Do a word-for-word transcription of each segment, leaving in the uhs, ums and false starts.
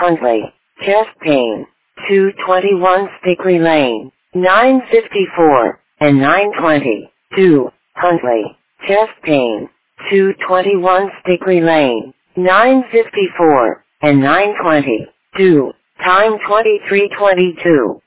Huntley, chest pain, two twenty-one Stickley Lane, nine fifty-four, and nine twenty. two, Huntley, chest pain, two twenty-one Stickley Lane, nine fifty-four, and nine twenty. two, time twenty-three twenty-two.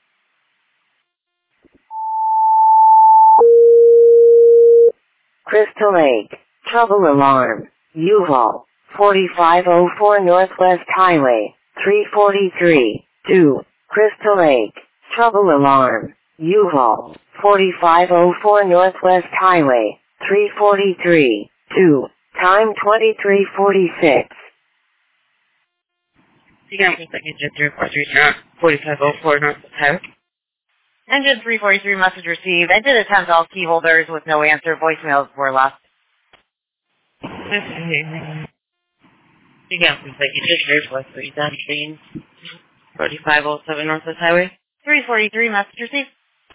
Crystal Lake, trouble alarm, U-Haul, forty-five oh four Northwest Highway, three forty-three. two, Crystal Lake, trouble alarm, U-Haul, forty-five oh four Northwest Highway, three forty-three. two, time twenty-three forty-six. You got me second, engine three four three, forty-five oh four Northwest Highway. Engine three forty-three, message received. I did attempt all key holders with no answer. Voicemails were left. You got me second, engine three four three, Dunn forty-five oh seven Northwest Highway. three forty-three, message received.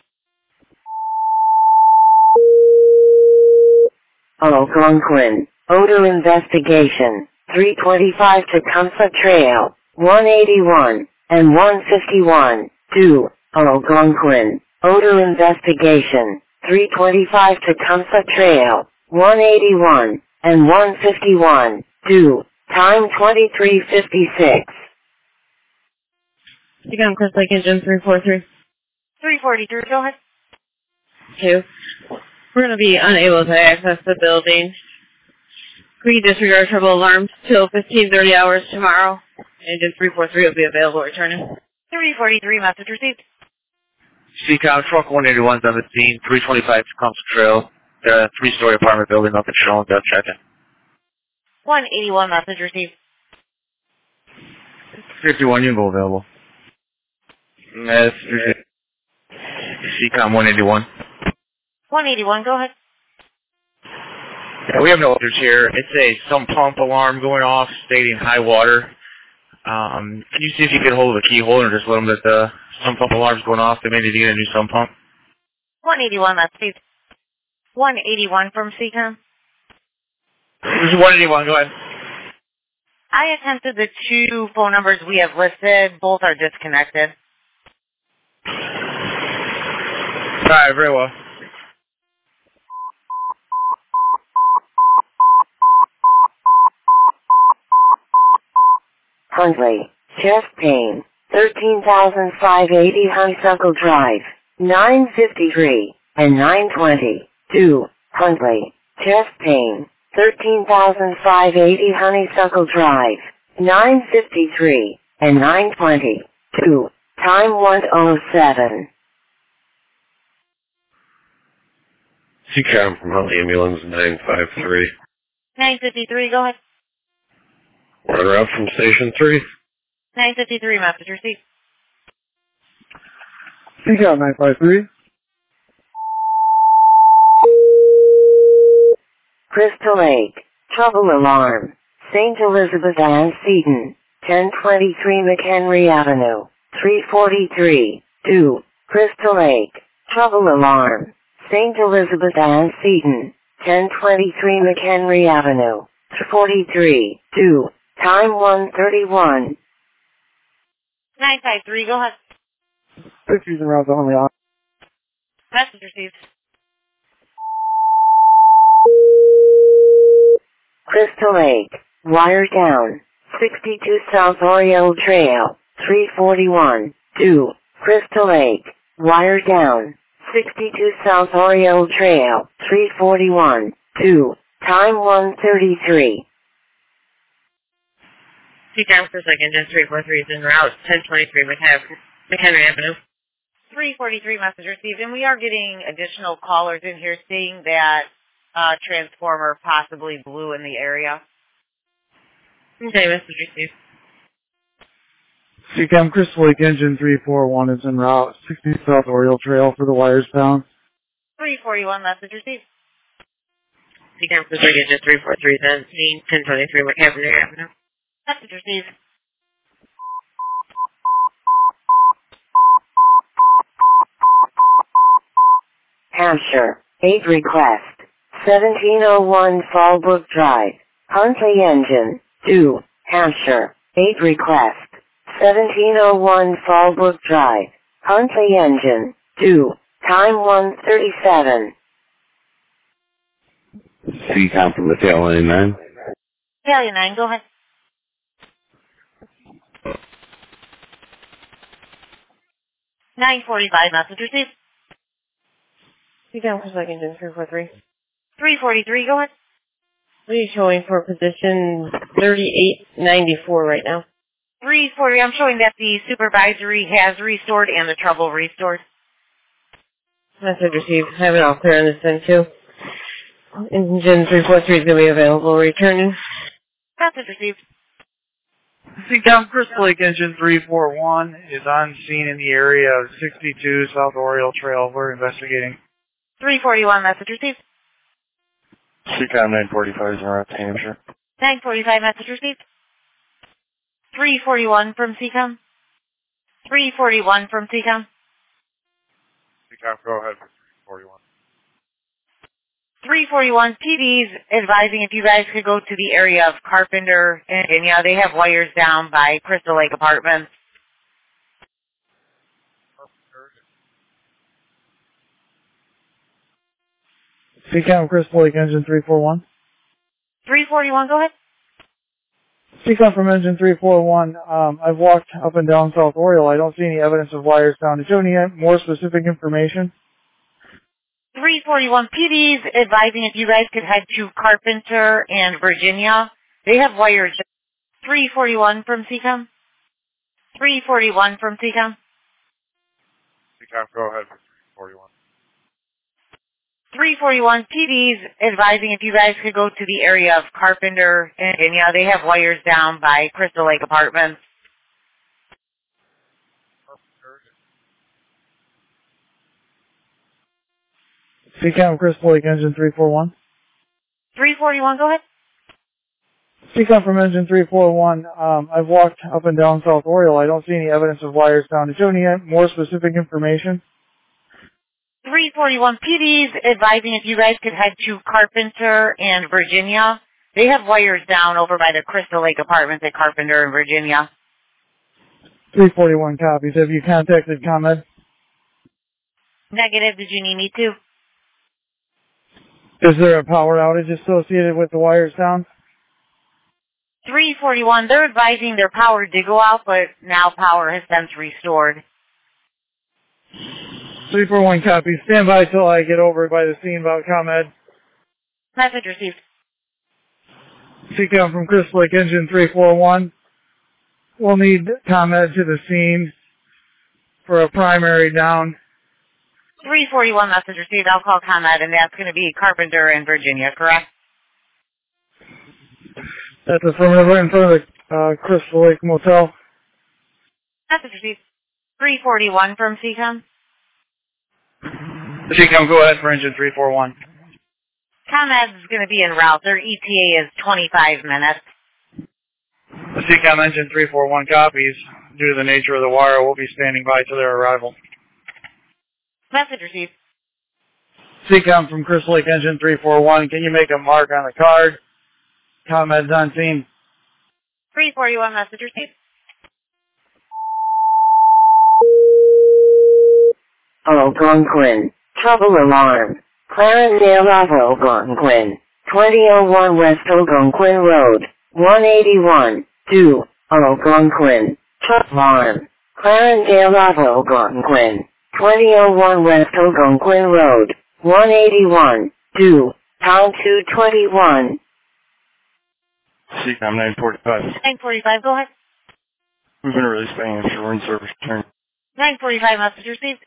Algonquin, odor investigation, three twenty-five Tecumseh Trail, one eighty-one, and one fifty-one. two, Algonquin, odor investigation, three twenty-five Tecumseh Trail, one eighty-one, and one fifty-one. two, time twenty-three fifty-six. You got Crystal Lake, engine three four three. three forty-three, go ahead. two. We're going to be unable to access the building. We disregard trouble alarms till fifteen thirty hours tomorrow. Engine three four three will be available returning. three forty-three, message received. C COM truck one eighty-one seventeen, three twenty-five Tecumseh Trail. The three-story apartment building, nothing shown. Go check in. one eighty-one, message received. fifty-one, you can go available. That's C COM one eighty-one. one eighty-one, go ahead. Yeah, we have no orders here. It's a sump pump alarm going off stating high water. Um, can you see if you can hold the key holder and just let them that the sump pump alarm's going off? They may need to get a new sump pump. one eighty-one, message received. one eighty-one from C COM. This is one eighty-one, go ahead. I attempted the two phone numbers we have listed. Both are disconnected. Alright, very well. Huntley, chest pain, thirteen thousand five hundred eighty Honeysuckle Drive, nine fifty-three, and nine twenty. two, Huntley, chest pain, thirteen thousand five hundred eighty Honeysuckle Drive, nine fifty-three, and nine twenty. two, time one oh seven. C COM from Huntley Ambulance nine five three. nine fifty-three, go ahead. We're en route from Station three. nine fifty-three, message received. C COM nine five three. Crystal Lake, trouble alarm, Saint Elizabeth and Seton, ten twenty-three McHenry Avenue, three forty-three. two, Crystal Lake, trouble alarm, Saint Elizabeth and Seton, ten twenty-three McHenry Avenue, three forty-three. two, time one thirty-one. nine five three, go ahead. fifties and rounds only on. Message received. Crystal Lake, wire down, sixty-two South Oriole Trail, three forty-one. two, Crystal Lake, wire down, sixty-two South Oriole Trail, three forty-one. two, time one thirty-three. C COM for second, engine three four three is en route, ten twenty-three McHenry Avenue. three forty-three, message received, and we are getting additional callers in here saying that uh, transformer possibly blew in the area. Okay, message received. C COM Crystal Lake Engine three four one is en route, sixty South Oriole Trail for the wires bound. three forty-one, message received. C COM for second, engine three four three is seen, ten twenty-three McHenry Avenue. Message received. Hampshire, aid request, seventeen oh one Fallbrook Drive, Huntley Engine, two, Hampshire, aid request, seventeen oh one Fallbrook Drive, Huntley Engine, two, time one thirty-seven. C COM from the tail ninety-nine. Battalion nine, go ahead. nine forty-five, message received. C COM for second engine three four three. three forty-three, go ahead. What are you showing for position thirty-eight ninety-four right now? three forty, I'm showing that the supervisory has restored and the trouble restored. Message received. I have it all clear on this end too. Engine three four three is going to be available returning. Message received. C COM Crystal Lake Engine three four one is on scene in the area of sixty-two South Oriole Trail. We're investigating. three forty-one, message received. C COM nine forty-five is in route to Hampshire. nine forty-five, message received. three forty-one from C COM. three forty-one from C COM. C COM, go ahead for three forty-one. three forty-one, P D's advising if you guys could go to the area of Carpenter, and yeah, they have wires down by Crystal Lake Apartments. C COM Crystal Lake Engine three four one. three forty-one, go ahead. C COM from Engine three four one. Um, I've walked up and down South Oriole. I don't see any evidence of wires down. Did you have any more specific information? three forty-one, P D's advising if you guys could head to Carpenter and Virginia. They have wires. three forty-one from C COM. three forty-one from C COM. C COM, go ahead for three forty-one. three forty-one, P D's advising if you guys could go to the area of Carpenter, and yeah, they have wires down by Crystal Lake Apartments. C COM Crystal Lake Engine three four one. three forty-one, go ahead. C COM from Engine three four one. Um, I've walked up and down South Oriole. I don't see any evidence of wires down. Did you have any more specific information? three forty-one, P D's advising if you guys could head to Carpenter and Virginia. They have wires down over by the Crystal Lake Apartments at Carpenter and Virginia. three forty-one copies. Have you contacted ComEd? Negative, did you need me to? Is there a power outage associated with the wires down? three forty-one, they're advising their power did go out, but now power has since restored. three four one copy. Stand by till I get over by the scene about ComEd. Message received. C COM from Crystal Lake Engine three four one. We'll need ComEd to the scene for a primary down. three forty-one, message received. I'll call ComEd, and that's going to be Carpenter and Virginia, correct? That's affirmative, right in front of the uh, Crystal Lake Motel. Message received. three forty-one from C COM. C COM, go ahead for Engine three four one. ComEd is going to be en route. Their E T A is twenty-five minutes. C COM Engine three four one copies. Due to the nature of the wire, we'll be standing by till their arrival. Message received. C COM from Crystal Lake Engine three four one. Can you make a mark on the card? ComEd's on scene. three forty-one, message received. Algonquin. Trouble alarm. Clarendale of Algonquin. twenty oh one West Algonquin Road. one eighty-one. two. Algonquin. Trouble alarm. Clarendale of Algonquin. twenty oh one West Algonquin Road. one eighty-one. two. Pound two twenty-one. C COM nine forty-five. nine forty-five, go ahead. We've been released by Hampshire. We're in service return. nine forty-five, message received.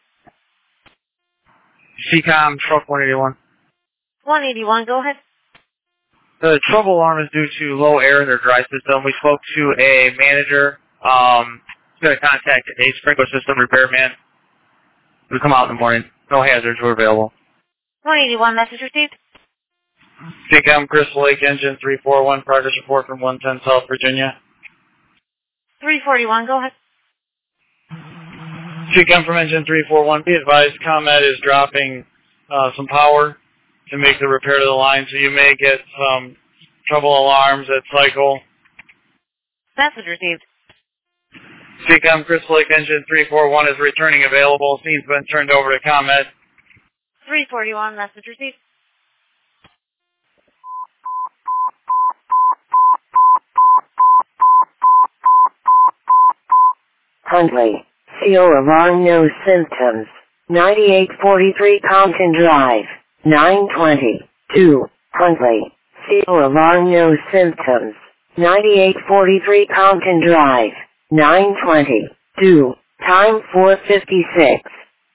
C COM Truck one eighty-one. one eighty-one, go ahead. The trouble alarm is due to low air in their dry system. We spoke to a manager. Um, he's going to contact a sprinkler system repairman. We'll come out in the morning. No hazards were available. one eighty-one, message received. C COM Crystal Lake Engine three four one. Progress report from one ten South Virginia. three forty-one, go ahead. C COM from Engine three four one. Be advised, ComEd is dropping uh, some power to make the repair to the line, so you may get some trouble alarms at cycle. Message received. Seacom Crystal Lake Engine three four one is returning available. Scene's been turned over to ComEd. three forty-one, message received. Huntley, C O alarm, no symptoms. ninety-eight forty-three Compton Drive, nine twenty-two. Huntley, C O alarm, no symptoms. ninety-eight forty-three Compton Drive, nine twenty-two. Time four fifty-six.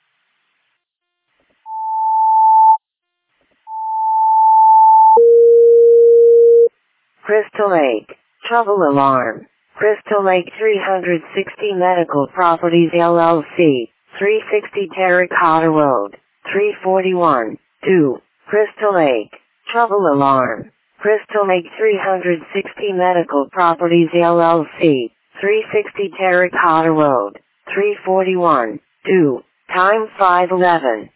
Crystal Lake, trouble alarm. Crystal Lake three sixty Medical Properties L L C, three sixty Terracotta Road, three forty-one, two. Crystal Lake, trouble alarm. Crystal Lake three sixty Medical Properties L L C, three sixty Terracotta Road, three forty-one, two. Time five eleven.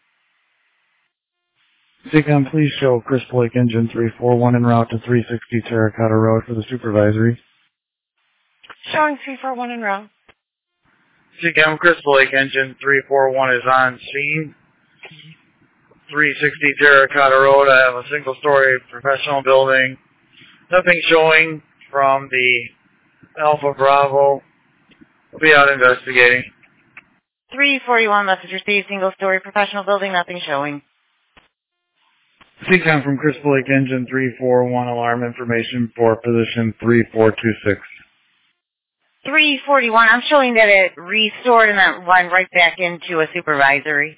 Seacom, please show Crystal Lake Engine three four one en route to three sixty Terracotta Road for the supervisory. Showing three four one en route. Seacom Crystal Lake Engine three four one is on scene. three sixty Terracotta Road. I have a single-story professional building. Nothing showing from the Alpha Bravo. We'll be out investigating. three forty-one, message received. Single story professional building, nothing showing. Seacom from Crystal Lake Engine three four one, alarm information for position three four two six. three forty-one, I'm showing that it restored and then went right back into a supervisory.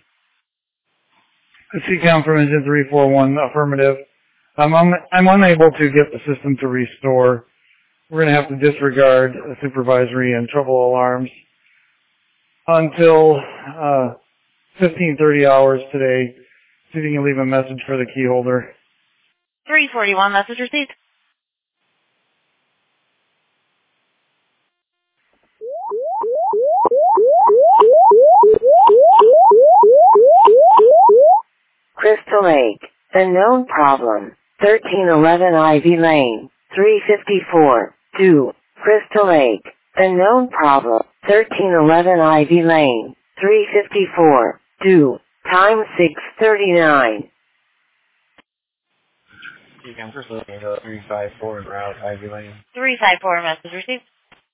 Seacom from Engine three four one, affirmative. Um, I'm, I'm unable to get the system to restore. We're going to have to disregard the supervisory and trouble alarms until uh, fifteen thirty hours today. See if you can leave a message for the key holder. three forty-one, message received. Crystal Lake, unknown problem. thirteen eleven Ivy Lane, three fifty-four, two. Crystal Lake, unknown problem. thirteen eleven Ivy Lane, three fifty-four, two. Time six thirty-nine. Seacom Crystal Lake Engine three five four en route Ivy Lane. three five four, message received.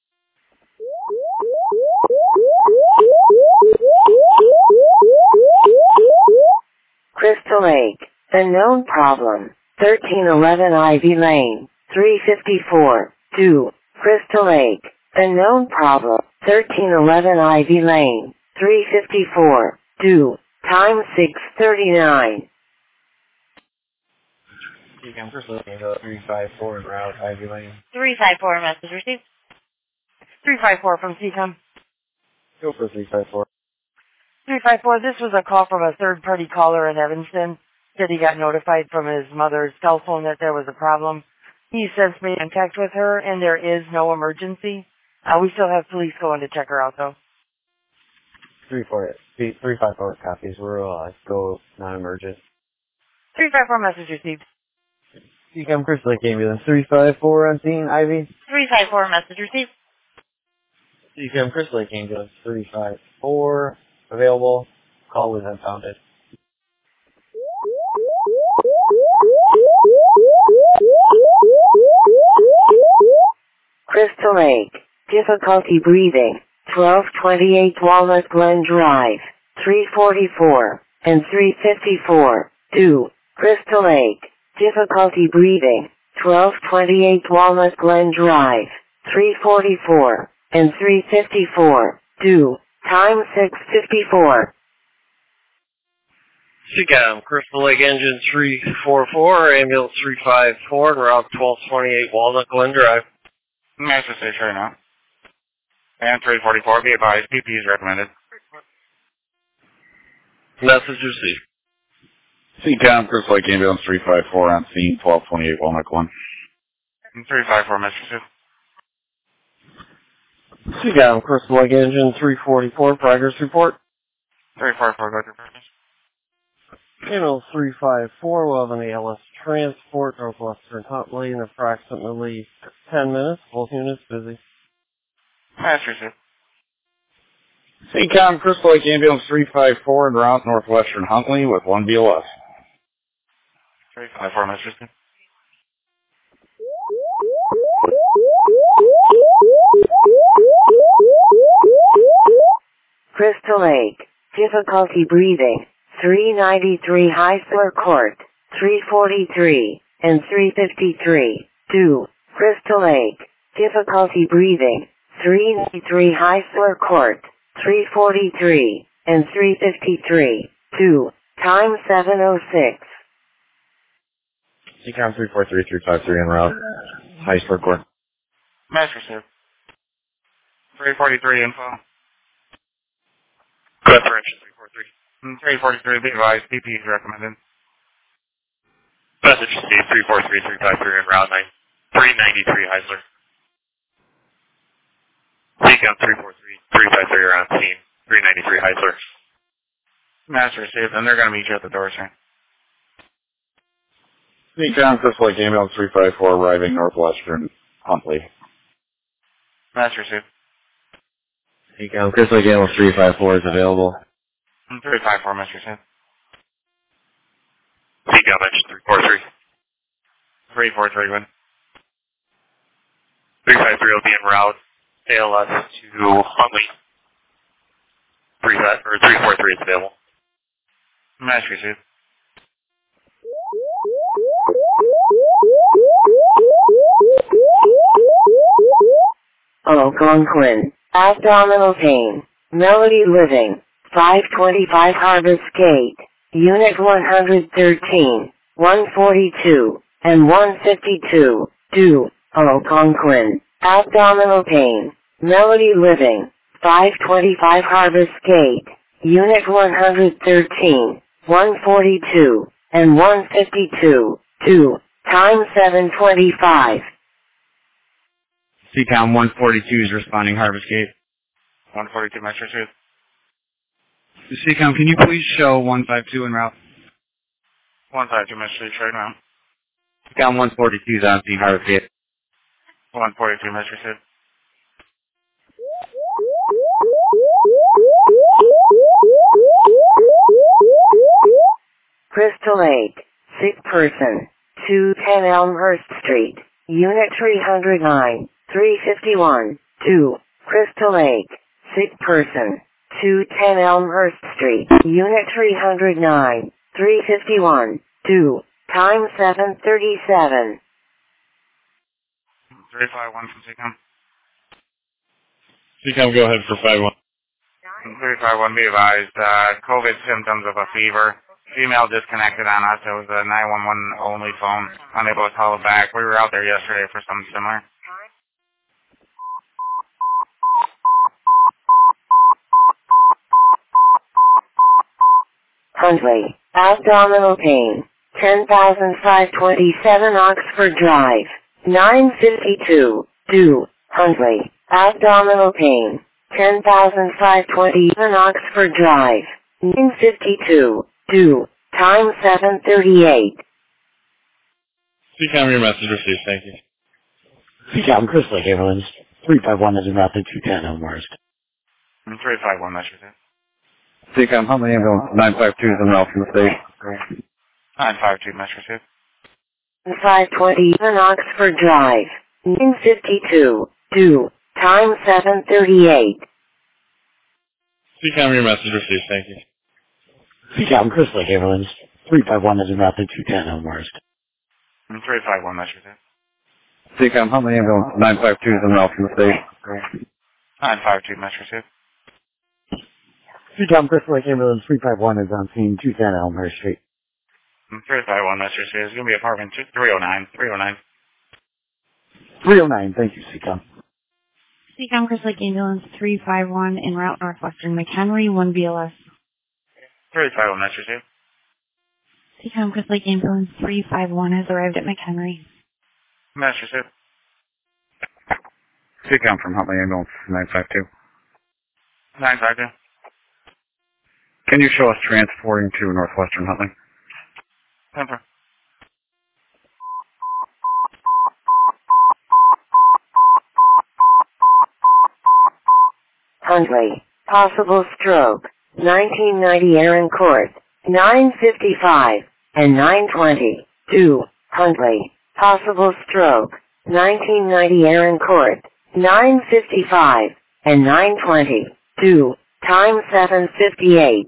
Crystal Lake, unknown problem. thirteen eleven Ivy Lane, three fifty-four, two. Crystal Lake, unknown problem. thirteen eleven Ivy Lane, three fifty-four, two. Time six thirty-nine. Seacom Crystal Lake Engine three five four en route Ivy Lane. three five four, message received. three five four from Seacom. Go for three five four. three five four, this was a call from a third-party caller in Evanston. Said he got notified from his mother's cell phone that there was a problem. He since made contact with her, and there is no emergency. Uh, we still have police going to check her out, though. three four three five four copies. We're uh, go non-emergent. three five four, message received. Seacom Crystal Lake Ambulance three five four on scene, Ivy. three five four, message received. Seacom Crystal Lake Ambulance three five four available. Call was unfounded. Crystal Lake, difficulty breathing. twelve twenty-eight Walnut Glen Drive, three forty-four, and three fifty-four, two. Crystal Lake, difficulty breathing. twelve twenty-eight Walnut Glen Drive, three forty-four, and three fifty-four, two. Time six fifty-four. Seacom, Crystal Lake Engine three four four, ambulance three five four, and route twelve twenty-eight Walnut Glen Drive. Master station right now. And three forty-four, be advised, P P is recommended. Message received. Seacom, Crystal Lake Ambulance three five four on scene, twelve twenty-eight Walnut Glen. three five four, message received. Seacom, Crystal Lake Engine three forty-four, progress report. three four four, go to progress. Channel three five four will have an A L S transport northwestern Huntley in approximately ten minutes. Both units busy. Master received. Seacom Crystal Lake Ambulance three five four en route Northwestern Huntley with one B L S. three five four, Mister Smith. Crystal Lake, difficulty breathing, three ninety-three Heisler Court, three forty-three, and three fifty-three, two, Crystal Lake, difficulty breathing, three ninety-three Heisler Court, three forty-three, and three fifty-three, two, time seven oh six. Seacom three four three three five three en route. Heisler Court. Master Sir. three forty-three info. Preparation three forty-three. three forty-three, be advised, P P is recommended. Message received three four three three five three en route three ninety-three Heisler. Seacom three four three three five three around scene, three ninety-three Heisler. Master received, and they're going to meet you at the door, sir. Seacom Crystal Lake Ambulance three five four arriving Northwestern Huntley. Master received. Seacom Crystal Lake Ambulance three five four is available. three five four, Mister Smith. Seacom engine three four three. three four three, win. three five three will be en route. A L S to Huntley. three five, or three four three is available. Master received. Algonquin, abdominal pain, Melody Living, five twenty-five Harvest Gate, Unit one thirteen, one forty-two, and one fifty-two, two, Algonquin, abdominal pain, Melody Living, five twenty-five Harvest Gate, Unit one thirteen, one forty-two, and one fifty-two, two, time seven twenty-five. Seacom one forty-two is responding Harvest Gate. one forty-two, Master received. Seacom, can you please show one five two en route? one five two, Mister Received, right now. Seacom one forty-two is on scene Harvest Gate. one forty-two, Mister Received. Crystal Lake, sick person, two ten Elmhurst Street, Unit three oh nine, three fifty-one, two, Crystal Lake, sick person, two ten Elmhurst Street, Unit three oh nine, three fifty-one, two, time seven thirty-seven. three five one from Seacom. Seacom, go ahead for five one. three five one, be advised, uh, COVID symptoms of a fever. Female disconnected on us. It was a nine one one only phone. Unable to call it back. We were out there yesterday for something similar. Huntley, abdominal pain, ten thousand five hundred twenty-seven Oxford Drive, nine fifty-two, two, Huntley, abdominal pain, ten thousand five hundred twenty-seven Oxford Drive, nine fifty-two, two, time seven thirty-eight. Seacom, your message received, thank you. Seacom Crystal Lake Ambulance three five one is en route to two ten Elmhurst. three five one, Mister Received. Seacom Huntley Ambulance nine five two is en route from the station. nine five two, Mister Received. five twenty-seven Oxford Drive, nine fifty-two, two, time seven thirty-eight. Seacom, your message received, thank you. Seacom Crystal Lake Ambulance three five one is en route to two ten Elmhurst. three five one, Mister Received. Seacom Huntley Ambulance nine five two is en route from the station. nine five two, Mister Received. Seacom Crystal Lake Ambulance three five one is on scene two ten Elmhurst Street. three five one, Mister Received. It's going to be apartment three oh nine. three oh nine. three oh nine, thank you, Seacom. Seacom Crystal Lake Ambulance three five one en route Northwestern McHenry, one B L S. three five one, Mister Received. Seacom Crystal Lake Ambulance three five one has arrived at McHenry. Master Received. Seacom from Huntley Ambulance nine five two. nine five two. Can you show us transporting to Northwestern Huntley? Temper. Huntley, possible stroke, nineteen ninety Aaron Court, nine fifty-five, and nine twenty. two. Huntley, possible stroke, nineteen ninety Aaron Court, nine fifty-five, and nine twenty. two. Time seven fifty-eight.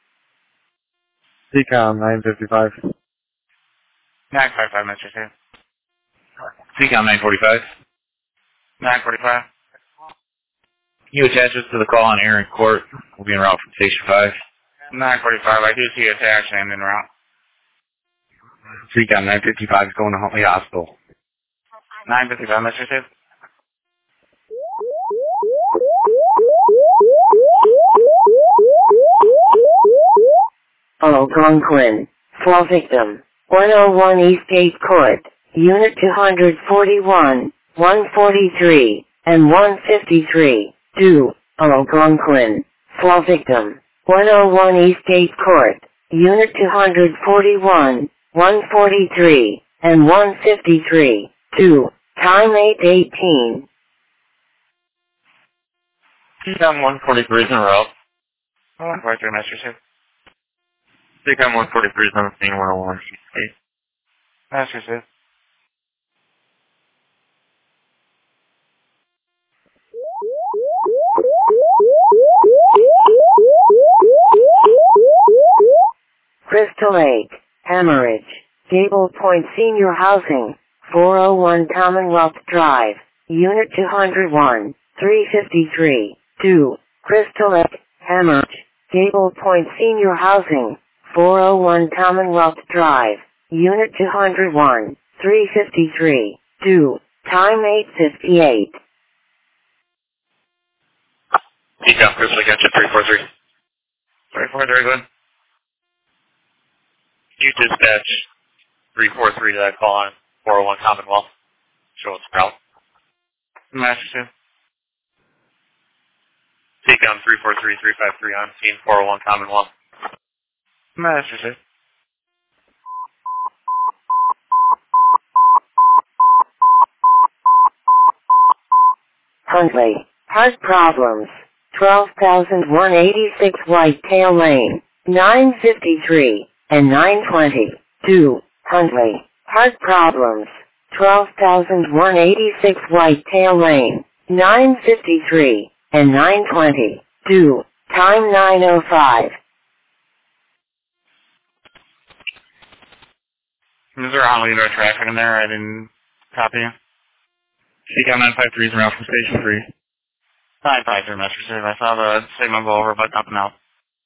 C COM nine fifty-five. nine fifty-five, Mister two. C COM nine forty-five. nine forty-five. You attach us to the call on Aaron Court. We'll be en route from Station five. nine forty-five, I do see attached and en route. C COM nine fifty-five is going to Huntley Hospital. nine fifty-five, Mister two. Algonquin, fall victim, one oh one Eastgate Court, Unit two forty-one, one forty-three, and one fifty-three. two. Algonquin, fall victim, one oh one Eastgate Court, Unit two forty-one, one forty-three, and one fifty-three. two. Time eight eighteen. C COM one forty-three is en route. one forty-three, Mister two. C COM one forty-three is on the scene, one oh one Eastgate. Master two. Crystal Lake, hemorrhage, Gable Point Senior Housing, four oh one Commonwealth Drive, Unit two oh one, three fifty-three. two. Crystal Lake, hemorrhage, Gable Point Senior Housing, four oh one Commonwealth Drive, Unit two oh one, three fifty-three. two. Time eight fifty-eight. C COM, Crystal Lake, engine three four three. three four three, good. You dispatch three four three to that call on four oh one Commonwealth. Show us route. Master two. C COM three four three, three five three on scene four oh one Commonwealth. Master two. Huntley, heart problems, twelve thousand one hundred eighty-six Whitetail Lane, nine fifty-three, and nine twenty. two. Huntley, heart problems, twelve thousand one hundred eighty-six Whitetail Lane, nine fifty-three, and nine twenty. two. Time nine oh five. Is there only no traffic in there? I didn't copy you. C COM nine five three is around from Station three. nine five three, Mister two. I saw the signal go over, but nothing else.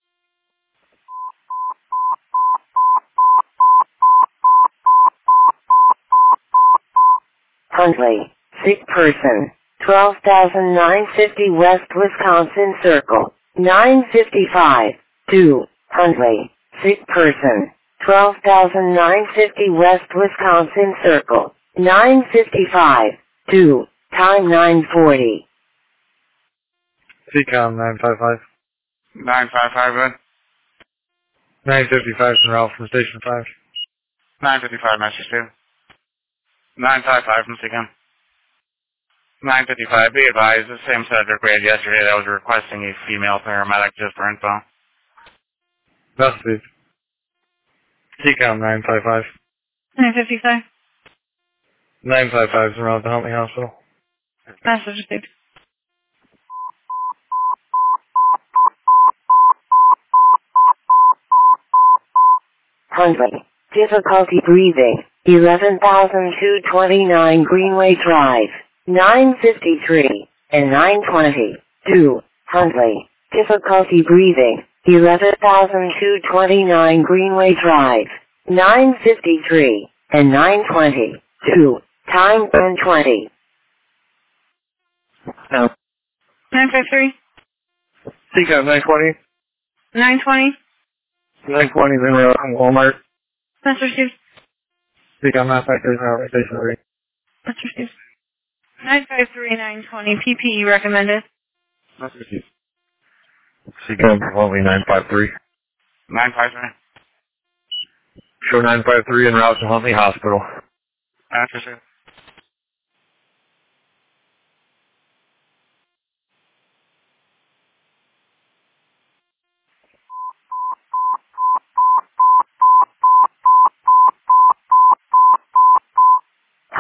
Huntley, sick person, twelve thousand nine hundred fifty West Wisconsin Circle, nine fifty-five. two. Huntley, sick person, twelve thousand nine hundred fifty West Wisconsin Circle, nine fifty-five. two. Time nine forty. C COM nine five five. nine five five, good. nine fifty-five is en route from Station five. nine fifty-five, Mister two. nine five five from C COM. nine fifty-five, be advised, the same subject we had yesterday that was requesting a female paramedic just for info. Message. C COM nine five five. nine fifty-five. nine five five is en route to Huntley Hospital. Message received. Huntley, difficulty breathing, eleven thousand two hundred twenty-nine Greenway Drive, nine fifty-three, and nine twenty. two. Huntley, difficulty breathing, eleven thousand two hundred twenty-nine Greenway Drive, nine fifty-three, and nine twenty. two. Time ten twenty. nine five three. C COM nine twenty. nine twenty. nine twenty is en route from Walmart. Message received. C COM nine five three is en route to Station three. Message received. nine five three, nine twenty. P P E recommended. Message received. C COM only nine five three. nine five three. Show nine five three en route to Huntley Hospital. Master two.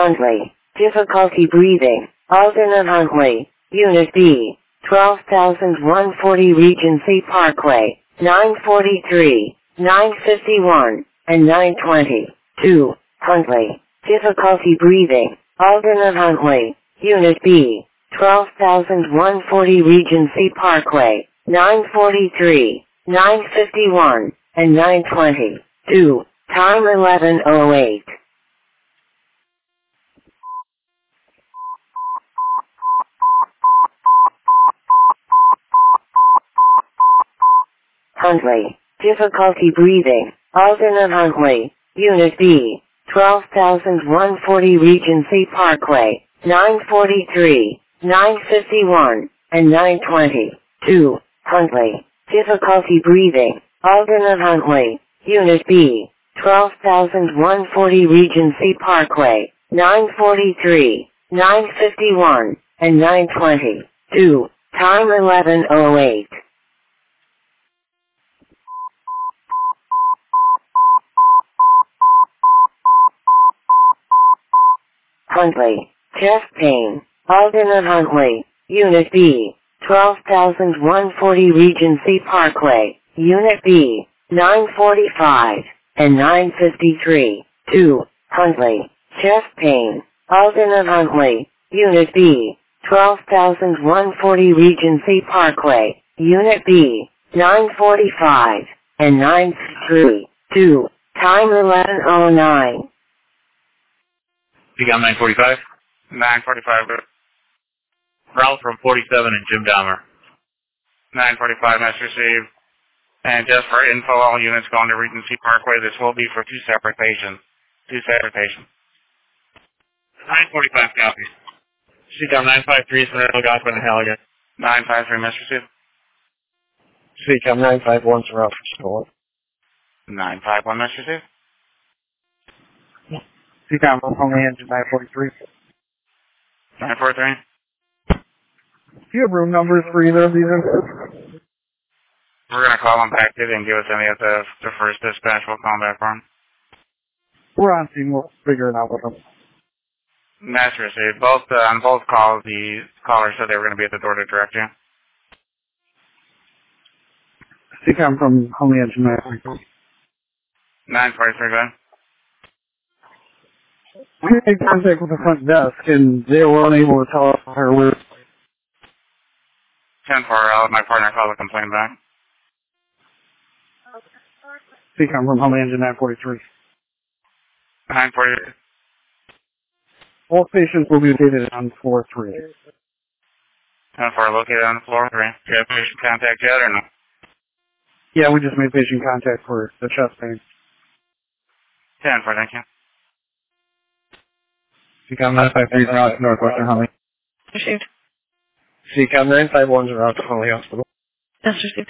Huntley. Difficulty breathing. Alden Huntley. Unit B. twelve thousand one hundred forty Regency Parkway. nine forty-three, nine fifty-one, and nine twenty. two. Huntley. Difficulty breathing. Alden Huntley. Unit B. twelve thousand one hundred forty Regency Parkway. nine forty-three, nine fifty-one, and nine twenty. two. Time eleven oh eight. Huntley. Difficulty breathing. Alden Huntley. Unit B. twelve thousand one hundred forty Regency Parkway. nine forty-three, nine fifty-one, and nine twenty. two. Huntley. Difficulty breathing. Alden Huntley. Unit B. twelve thousand one hundred forty Regency Parkway. nine forty-three, nine fifty-one, and nine twenty. two. Time eleven oh eight. Huntley. Chest pain. Alden Huntley. Unit B. twelve thousand one hundred forty Regency Parkway. Unit B. nine forty-five and nine fifty-three. two. Huntley. Chest pain. Alden Huntley. Unit B. twelve thousand one hundred forty Regency Parkway. Unit B. nine forty-five and nine fifty-three. two. Time eleven oh nine. You got nine forty-five? nine forty-five. Ralph from forty-seven and Jim Dahmer. nine forty-five, Master Steve. And just for info, all units going to Regency Parkway, this will be for two separate patients. Two separate patients. nine forty-five copies. C COM nine five three, Sonora, Godwin, and Halligan. nine five three, Mister Steve. C COM nine five one, Ralph from School. nine five one, Mister Steve. C COM only engine nine forty-three. nine forty-three. Do you have room numbers for either of these instances? We're going to call them back. They didn't give us any of the, the first dispatch. We'll call them back for them. We're on scene. We'll figure it out with them. Master Steve. Both, uh, on both calls, the callers said they were going to be at the door to direct you. C COM from only engine nine forty-three. nine forty-three, go ahead. We made contact with the front desk, and they were unable to tell us her where. ten four, I'll let my partner call the complaint back. C COM from Home Engine nine forty-three. nine forty. All stations will be located on floor three. ten four, located on floor three. Do you have patient contact yet or no? Yeah, we just made patient contact for the chest pain. ten four, thank you. C COM nine five three is out to Northwestern Huntley. Received. C COM nine five one is out to Huntley Hospital. That's received.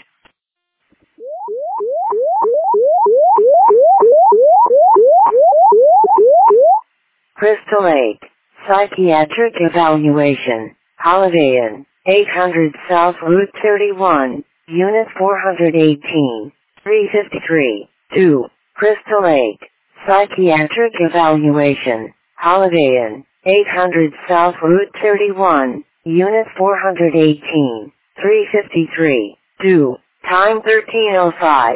Crystal Lake. Psychiatric evaluation. Holiday Inn. eight hundred South Route thirty-one. Unit four hundred eighteen. three fifty-three. two. Crystal Lake. Psychiatric evaluation. Holiday Inn. eight hundred South Route thirty-one. Unit four hundred eighteen. three fifty-three. two. Time thirteen oh five.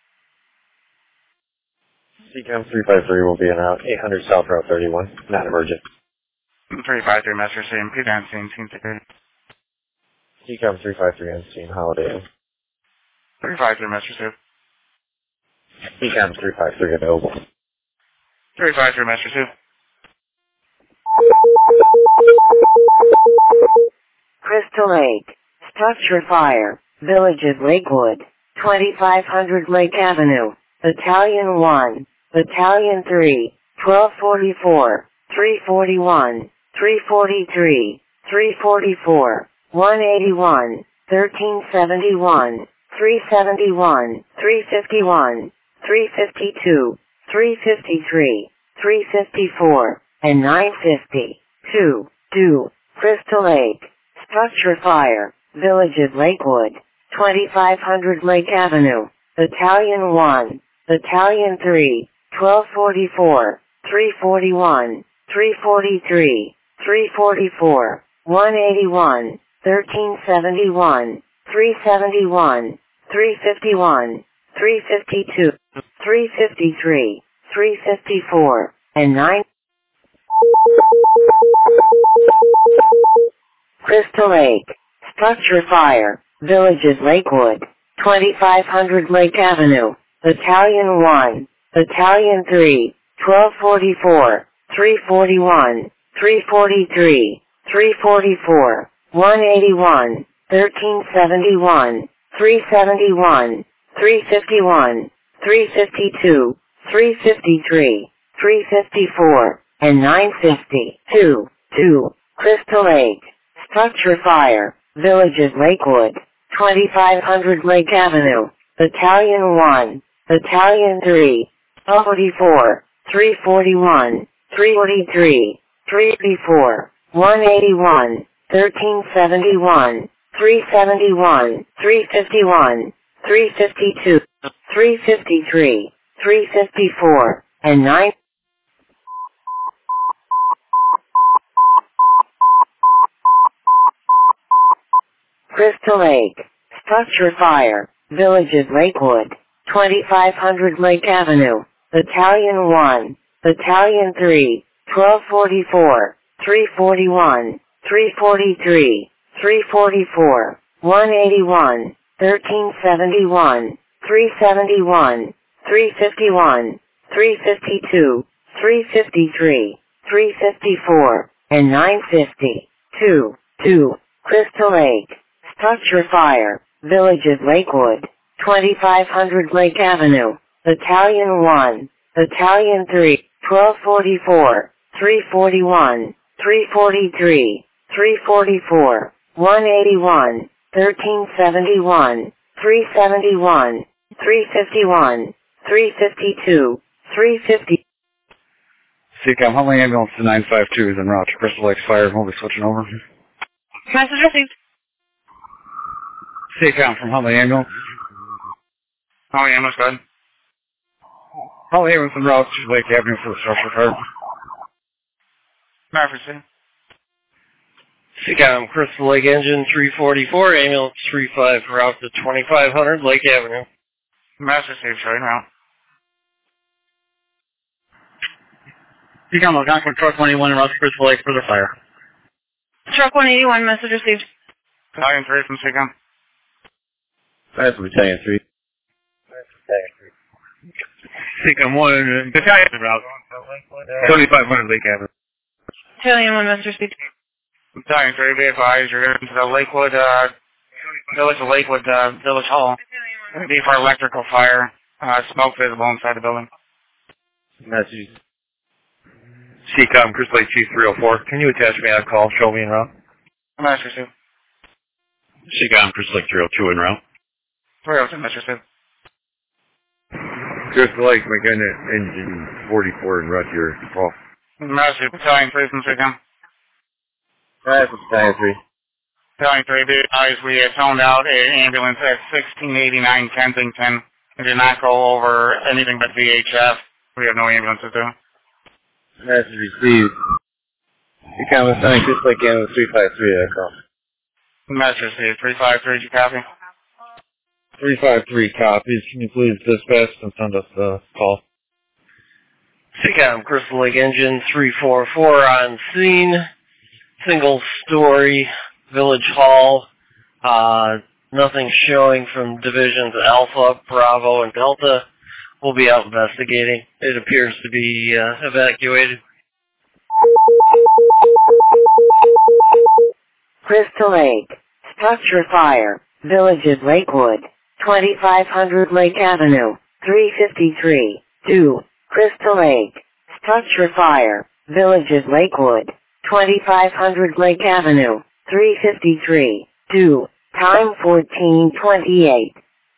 C COM three five three will be in route eight hundred South Route thirty-one. Not emergent. three five three, Master C M P, on scene, scene security. C COM three five three on scene, Holiday Inn. three five three, Master C. C COM three five three available. three five three, Master C. Crystal Lake. Structure fire. Village of Lakewood. twenty-five hundred Lake Avenue. Battalion one. Battalion three. twelve forty-four. three forty-one. three forty-three. three forty-four. one eighty-one. thirteen seventy-one. three seventy-one. three fifty-one. three fifty-two. three fifty-three. three fifty-four. And nine fifty. two. two. Crystal Lake. Structure fire. Village of Lakewood. twenty-five hundred Lake Avenue. Battalion one. Battalion three. twelve forty-four. three forty-one. three forty-three, three forty-four, one eighty-one, thirteen seventy-one, three seventy-one, three fifty-one, three fifty-two, three fifty-three, three fifty-four, and nine. Crystal Lake. Structure fire. Villages Lakewood. twenty-five hundred Lake Avenue. Battalion one. Battalion three. twelve forty-four. three forty-one. three forty-three. three forty-four. one eighty-one. thirteen seventy-one. three seventy-one. three fifty-one. three fifty-two. three fifty-three. three fifty-four. And nine fifty-two. two. Crystal Lake. Structure fire. Villages Lakewood. twenty-five hundred Lake Avenue. Battalion one. Battalion three. forty-four. three forty-one. three forty-three. three eighty-four. one eighty-one. thirteen seventy-one. three seventy-one. three fifty-one. three fifty-two. three fifty-three. three fifty-four. And nine. Crystal Lake. Structure fire. Villages Lakewood. twenty-five hundred Lake Avenue. Battalion one. Battalion three. twelve forty-four. three forty-one. three forty-three. three forty-four. one eighty-one. thirteen seventy-one. three seventy-one. three fifty-one. three fifty-two. three fifty-three. three fifty-four. And nine fifty-two. two. Crystal Lake. Structure fire. Villages Lakewood. twenty-five hundred Lake Avenue. Battalion one. Battalion three. twelve forty-four. three forty-one. three forty-three. three forty-four. one eighty-one. thirteen seventy-one. three seventy-one. three fifty-one. three fifty-two. three fifty. C COM, Huntley Ambulance to nine five two is en route to Crystal Lake Fire. We'll be switching over. Message received. C COM from Huntley Ambulance. Huntley Ambulance, go ahead. Huntley Ambulance en route to Lake Avenue for the structure fire. Murphy. C COM, Crystal Lake Engine three forty-four, ambulance three five, route to twenty-five hundred Lake Avenue. Message received, showing route. C COM, Algonquin Truck one eighty-one en route to Crystal Lake for the fire. Truck one eighty-one, message received. Battalion three from C COM. That's Battalion three. Battalion three. C COM one, Battalion route. twenty-five hundred Lake Avenue. Battalion one, message received. Battalion three, be advised, you're going to the Lakewood, uh, Village of Lakewood, uh, Village Hall. It'll be for electrical fire, uh, smoke visible inside the building. Message. C COM, Crystal Lake Chief three oh four. Can you attach me on call? Show me en route. Message received. C COM, Crystal Lake three oh two en route. three oh two, message received. Crystal Lake, McKenna, engine forty-four en route to your call. Message, Battalion three from C COM. That's Battalion three. Battalion three, be advised, we had toned out an ambulance at sixteen eighty-nine Kensington and did not go over anything but V H F. We have no ambulances there. Message received. C COM, Battalion Crystal Lake Ambulance three five three, I call. Message received, three five three, did you copy? three five three copies. Can you please dispatch and send us the call? C COM, Crystal Lake Engine three forty-four on scene. Single story, Village Hall. Uh, nothing showing from divisions Alpha, Bravo, and Delta. We'll be out investigating. It appears to be uh, evacuated. Crystal Lake. Structure fire. Villages Lakewood. twenty-five hundred Lake Avenue. three fifty-three. two. Crystal Lake. Structure fire. Villages Lakewood. twenty-five hundred Lake Avenue. three fifty-three. two. Time fourteen twenty-eight.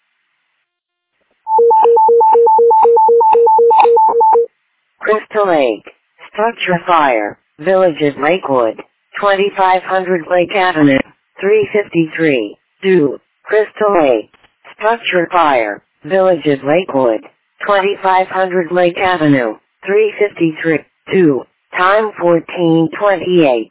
Crystal Lake. Structure fire. Villages Lakewood. twenty-five hundred Lake Avenue. three fifty-three. two. Crystal Lake. Structure fire. Villages Lakewood. twenty-five hundred Lake Avenue. three fifty-three. two. Time fourteen twenty-eight.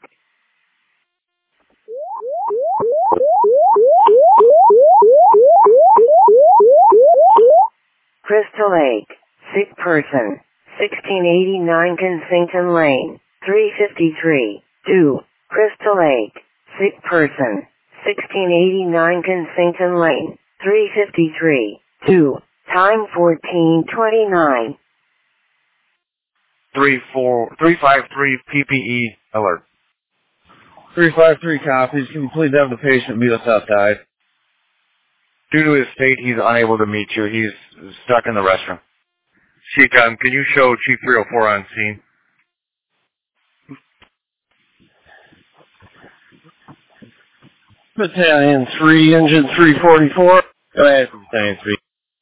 Crystal Lake, sick person, sixteen eighty-nine Kensington Lane, three fifty-three, two. Crystal Lake, sick person, sixteen eighty-nine Kensington Lane, three fifty-three, two. Time fourteen twenty-nine. Three four three five three P P E alert. Three five three copies. Can you please have the patient meet us outside? Due to his state, he's unable to meet you. He's stuck in the restroom. C COM, can you show Chief three oh four on scene? Battalion three, engine three forty-four. Go ahead, Battalion three.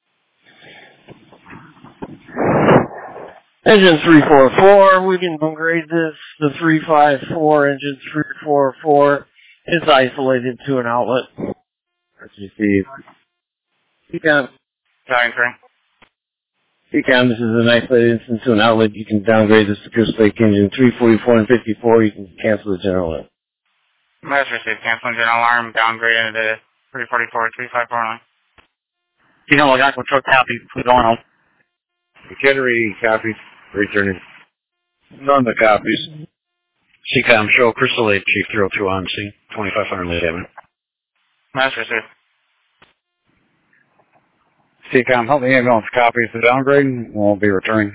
Engine three forty-four, we can upgrade this. The three five four, engine three forty-four is isolated to an outlet. Let's receive. C COM. Battalion three. C COM, this is an isolated instance to an outlet. You can downgrade this to Crystal Lake engine three forty-four and fifty-four. You can cancel the general alert. Master received. Canceling general alarm. Downgraded to three forty-four, three five four line. You know, I got control copy. We're going home. McHenry, copy. Returning. None of the copies. C COM, show Crystal Lake, Chief three oh two on scene, twenty-five hundred Lake Avenue. Master received. C COM, help the ambulance copy the downgrade, and we'll be returning.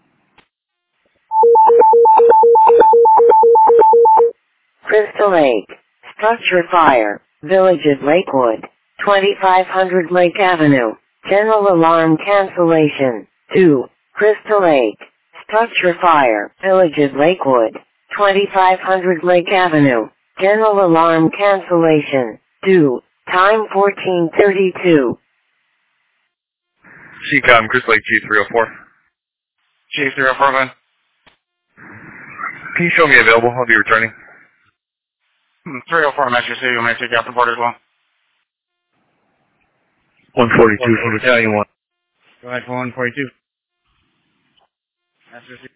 Crystal Lake, structure fire, Village at Lakewood, twenty-five hundred Lake Avenue, general alarm cancellation, two. Crystal Lake, structure fire, Village at Lakewood, twenty-five hundred Lake Avenue, general alarm cancellation, two. Time fourteen thirty-two. C COM, Crystal Lake, Chief three oh four. Chief three oh four, man. Can you show me available? I'll be returning. three oh four, Master City. You may take out the board as well. one forty-two for Battalion one. Go ahead for one forty-two. Master City.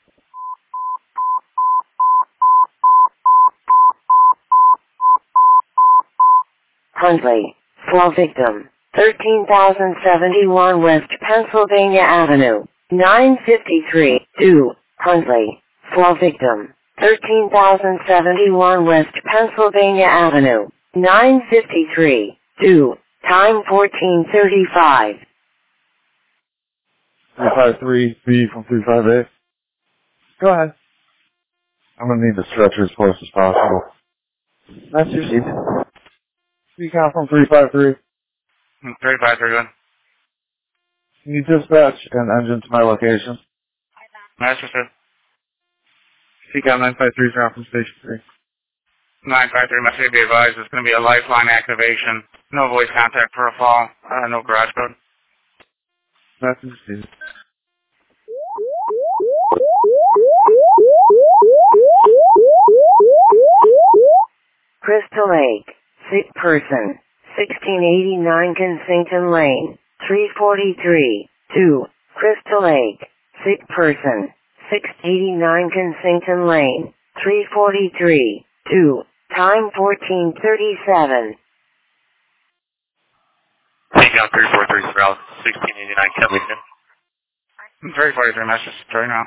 Huntley, flow victim, thirteen thousand seventy-one West Pennsylvania Avenue, nine fifty-three, two. Huntley, flow victim, thirteen thousand seventy-one West Pennsylvania Avenue, nine fifty-three, two. Time fourteen thirty-five. three five three B from three five eight. Go ahead. I'm going to need the stretcher as close as possible. That's your seat. C COM from three five three. three five three, good. Can you dispatch an engine to my location? Master City. C COM nine five three from station three. nine five three, Master City, be advised. It's going to be a lifeline activation. No voice contact per fall. Uh, no garage code. That's the Crystal Lake, sick person, sixteen eighty-nine Kensington Lane, three forty-three, two. Crystal Lake, sick person, six eighty-nine Kensington Lane, three forty-three, two. Time fourteen thirty-seven. C COM three four three South, sixteen eighty-nine Kensington. three forty-three, Master City, now.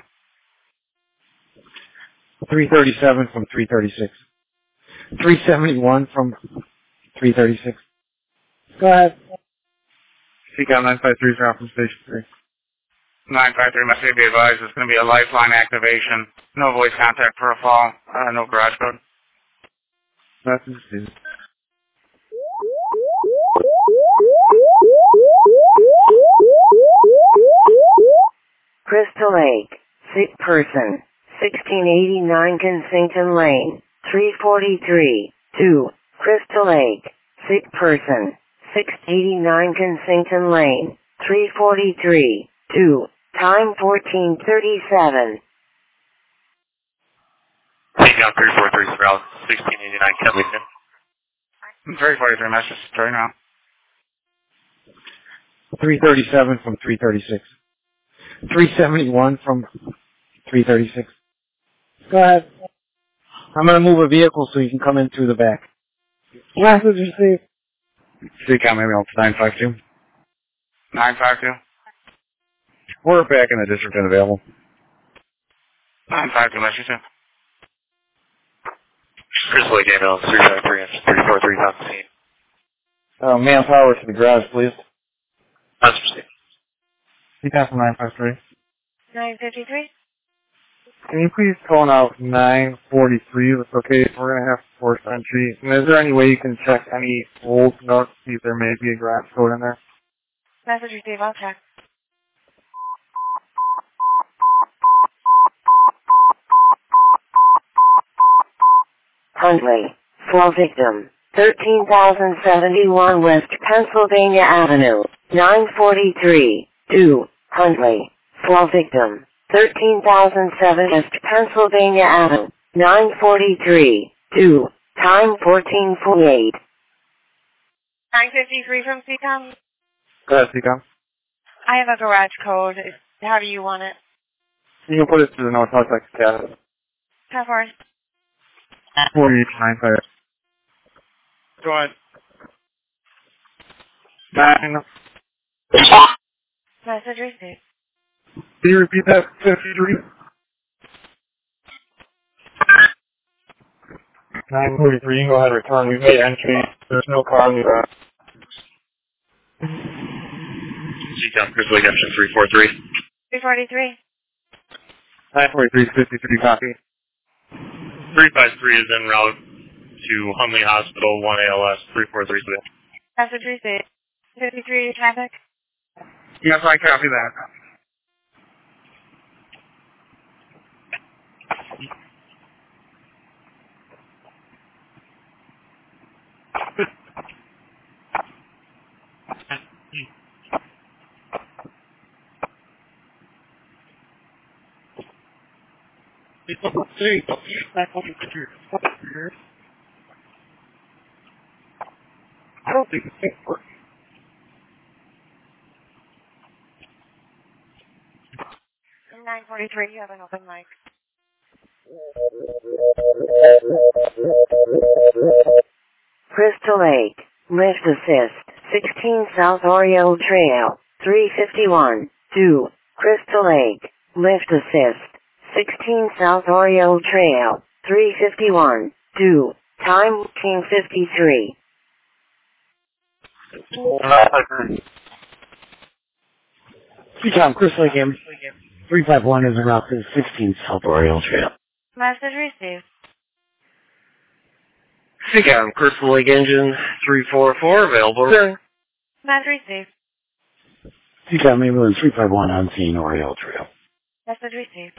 three thirty-seven from three thirty-six. three seventy-one from three thirty-six. Go ahead. C COM nine five three from station three. nine five three, Master City, be advised. It's going to be a lifeline activation. No voice contact per fall. Uh, no garage code. That's the seat. Crystal Lake, sick person, sixteen eighty-nine Kensington Lane, three forty-three, two. Crystal Lake, sick person, six eighty-nine Kensington Lane, three forty-three, two. Time fourteen thirty-seven. C COM three four three South, sixteen eighty-nine Kensington. three forty-three, Master City, now. three thirty-seven from three thirty-six. three seventy-one from three thirty-six. Go ahead. I'm going to move a vehicle so you can come in through the back. Message received. C COM ambulance nine five two. nine five two. We're back in the district and available. nine five two, message sent. Crystal Lake ambulance three five three, three four three, top scene. Uh, manpower to the garage, please. That's received. C COM from nine five three. nine fifty-three. Can you please call out nine forty-three? That's okay. We're going to have to force entry. And is there any way you can check any old notes, see if there may be a garage code in there? Message received, I'll check. Huntley, flow victim, thirteen thousand seventy-one West Pennsylvania Avenue, nine forty-three, two, Huntley, flow victim, thirteen thousand seven West Pennsylvania Avenue, nine forty-three, two, time fourteen forty-eight. nine fifty-three from C COM. Go ahead, C COM. I have a garage code. How do you want it? You can put it through the no contact tab. How far? forty-eight nine five. Go ahead. Nine. Message received. Can you repeat that? fifty-three. nine forty-three, you can go ahead and return. We've made entry. There's no car in the garage. C COM, Crystal Lake engine three four three. three forty-three. nine forty-three, fifty-three, copy. three five three is en route to Huntley Hospital, one A L S, three four three. Message received. fifty-three traffic. Yes, I copy that. I don't think it's working. nine forty-three, you have an open mic. Crystal Lake, lift assist, sixteen South Oriole Trail, three fifty-one, two, Crystal Lake, lift assist, sixteen South Oriole Trail, three fifty-one, two, time fourteen fifty-three. C COM, Crystal Lake ambulance three five one is en route to the sixteen South Oriole Trail. Message received. C COM, Crystal Lake engine three four four, available. Sir. Message received. C COM ambulance three five one on scene, Oriole Trail. Message received.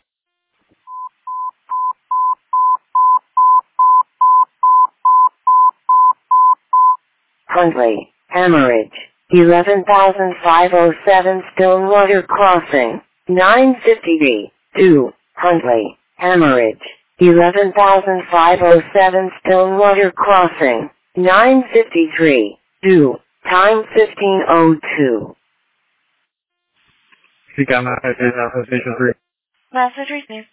Huntley, hemorrhage, eleven thousand five hundred seven Stonewater Crossing, nine fifty, two, Huntley, hemorrhage, eleven thousand five hundred seven Stonewater Crossing, nine fifty-three, two, time fifteen oh two. C COM, station three. Message received.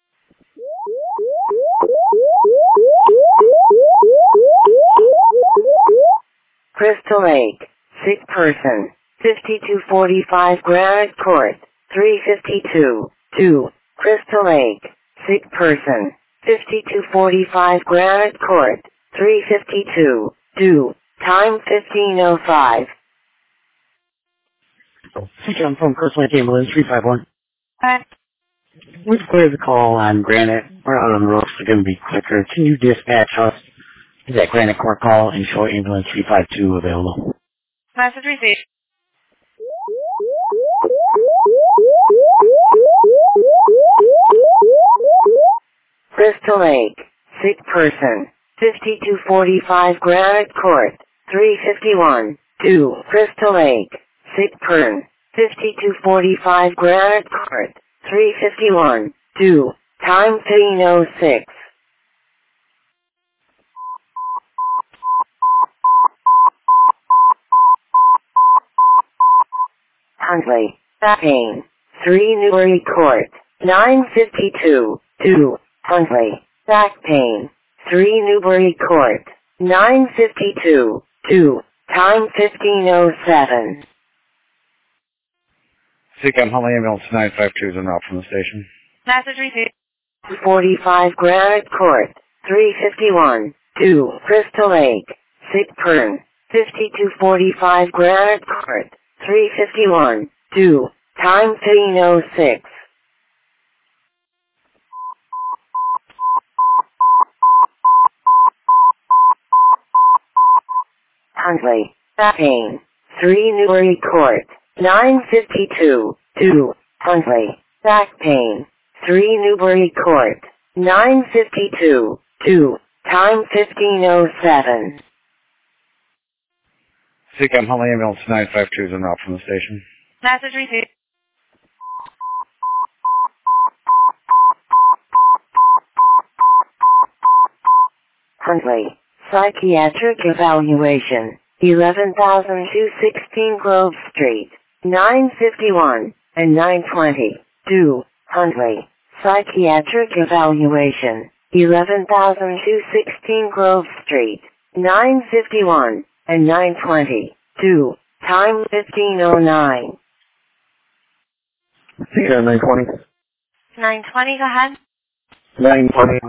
Crystal Lake, sick person, fifty-two forty-five Granite Court, three fifty-two, two, Crystal Lake, sick person, fifty-two forty-five Granite Court, three fifty-two, two, time fifteen oh five. C COM from Crystal Lake ambulance three five one. Hi. We've cleared the call on Granite. We're out on the road, so it's going to be quicker. Can you dispatch us to that Granite Court call and show ambulance three five two available? Message received. Crystal Lake, sick person, fifty-two forty-five Granite Court, three fifty-one, two, Crystal Lake, sick person, fifty-two forty-five Granite Court, three fifty-one, two, time fifteen oh six. Huntley, pain, three Newbury Court, nine fifty-two, two, Huntley. Back pain. three Newbury Court. nine fifty-two. two. Time fifteen oh seven. Seacom Huntley Ambulance nine five two is en route from the station. Message received. forty-five Granite Court. three fifty-one. two. Crystal Lake. Sick Pern. fifty-two forty-five Granite Court. three fifty-one. two. Time fifteen oh six. Huntley. Back pain. three Newbury Court. nine fifty-two. two. Huntley. Back pain. three Newbury Court. nine fifty-two. two. Time fifteen oh seven. Seacom Huntley Ambulance nine five two is en route from the station. Message received. Huntley. Psychiatric evaluation. eleven thousand two hundred sixteen Grove Street. nine fifty-one and nine twenty. two. Huntley. Psychiatric evaluation. eleven thousand two hundred sixteen Grove Street. nine fifty-one and nine twenty. two. Time fifteen oh nine. Yeah, nine twenty. nine twenty, go ahead. nine twenty.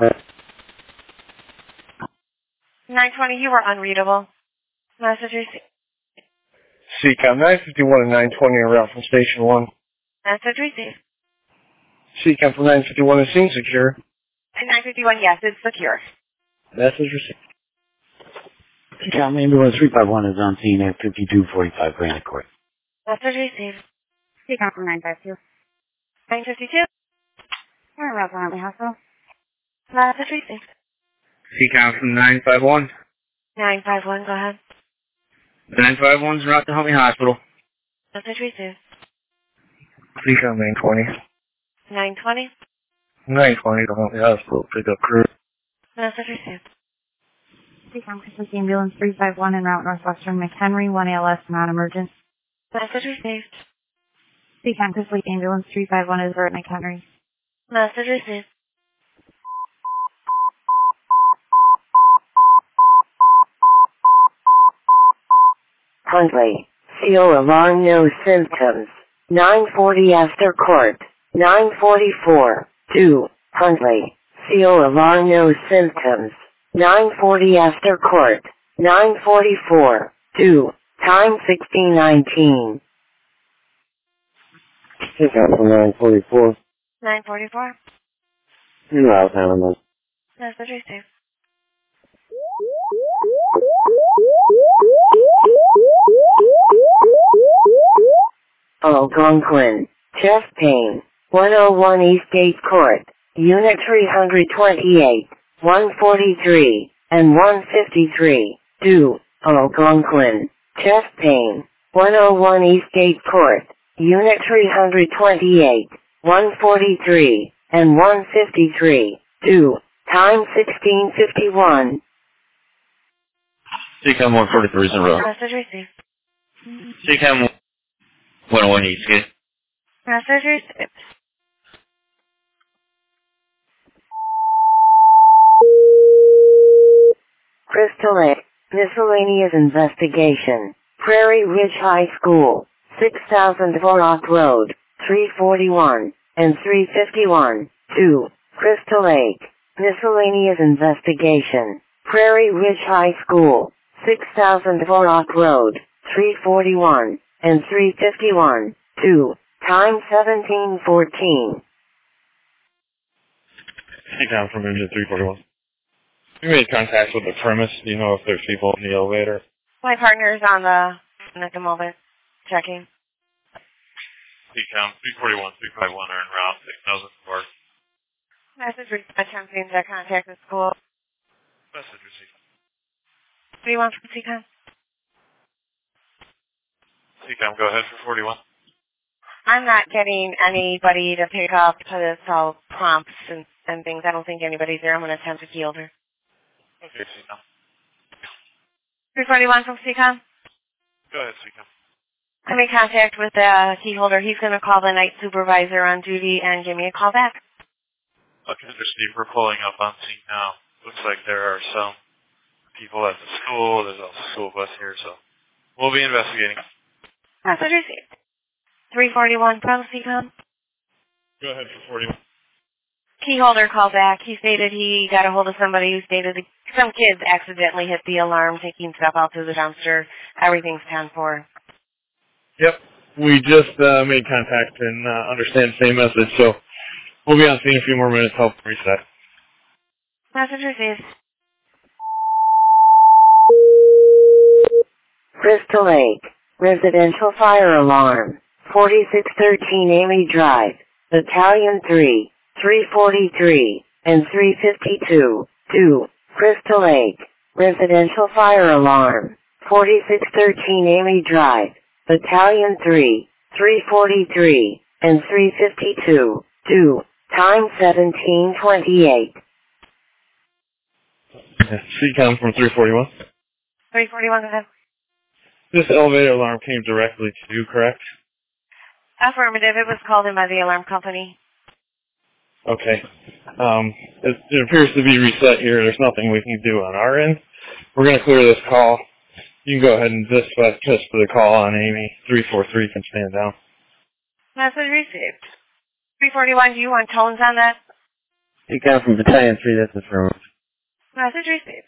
nine twenty, you were unreadable. Message received. Seacom nine fifty-one and nine twenty are out from Station one. Message received. Seacom from nine fifty-one is seen secure. And nine fifty-one, yes, it's secure. Message received. Seacom Ambulance three five one is on scene at fifty-two forty-five Granite Court. Message received. Seacom from nine five two. nine fifty-two. We're in route to Huntley Hospital. Message received. Seacom from nine five one. nine five one, go ahead. nine five one's en route to Huntley Hospital. Message received. Seacom nine twenty. nine twenty. nine twenty to Huntley Hospital. Pick up crew. Message received. Seacom Christmas Ambulance three five one en route Northwestern McHenry, one A L S non-emergent. Message received. Seacom Christmas Ambulance three five one is Vert McHenry. Message received. Huntley. Seal alarm, no symptoms. nine forty after court. nine forty-four. two. Huntley. Seal alarm, no symptoms. nine forty after court. nine forty-four. two. Time sixteen nineteen. Seacom from nine forty-four. nine forty-four. You're out, animals. Message received. Algonquin. Chest pain. one oh one Eastgate Court. Unit three twenty-eight. one forty-three. And one fifty-three. two. Algonquin. Chest pain. one oh one Eastgate Court. Unit three twenty-eight. one forty-three. And one fifty-three. two. Time sixteen fifty-one. Seacom one forty-three is en route. Message received. Seacom one oh one Eastgate. Message received. Crystal Lake. Miscellaneous investigation. Prairie Ridge High School. six thousand Vorok Road. three forty-one. And three fifty-one. two. Crystal Lake. Miscellaneous investigation. Prairie Ridge High School. six thousand Vorok Road. three forty-one. And three fifty-one. two. Time seventeen fourteen. Seacom from engine three forty-one. We made contact with the premise. Do you know if there's people in the elevator? My partner's on the at the moment, checking. Seacom three forty-one, three five one are en route. Six thousand four. Message received. Attempting to contact the school. Message received. What do you want from Seacom? Seacom, go ahead for forty-one. I'm not getting anybody to pick up to this all prompts and, and things. I don't think anybody's there. I'm going to attempt to key over. Okay, Seacom. three forty-one from Seacom. Go ahead, Seacom. I'm in contact with the key holder. He's going to call the night supervisor on duty and give me a call back. Commander Steve, we're pulling up on scene now. Looks like there are some people at the school. There's also a school bus here, so we'll be investigating. Message received. three forty-one from C COM. Go ahead for forty-one. Keyholder called back. He stated he got a hold of somebody who stated that some kids accidentally hit the alarm taking stuff out to the dumpster. Everything's ten four. Yep. We just uh, made contact and uh, understand the same message, so we'll be on scene in a few more minutes. Help reset. Message received. Crystal Lake, residential fire alarm, forty-six thirteen Amy Drive, Battalion three, three forty-three, and three fifty-two, two, Crystal Lake, residential fire alarm, forty-six thirteen Amy Drive, Battalion three, three forty-three, and three fifty-two, two, time seventeen twenty-eight. C COM from three forty-one. three forty-one, go ahead. This elevator alarm came directly to you, correct? Affirmative. It was called in by the alarm company. Okay. Um, it, it appears to be reset here. There's nothing we can do on our end. We're going to clear this call. You can go ahead and dispatch just for the call on Amy. three four three can stand down. Message received. three forty-one, do you want tones on that? C COM from Battalion three, that's affirmative. Message received.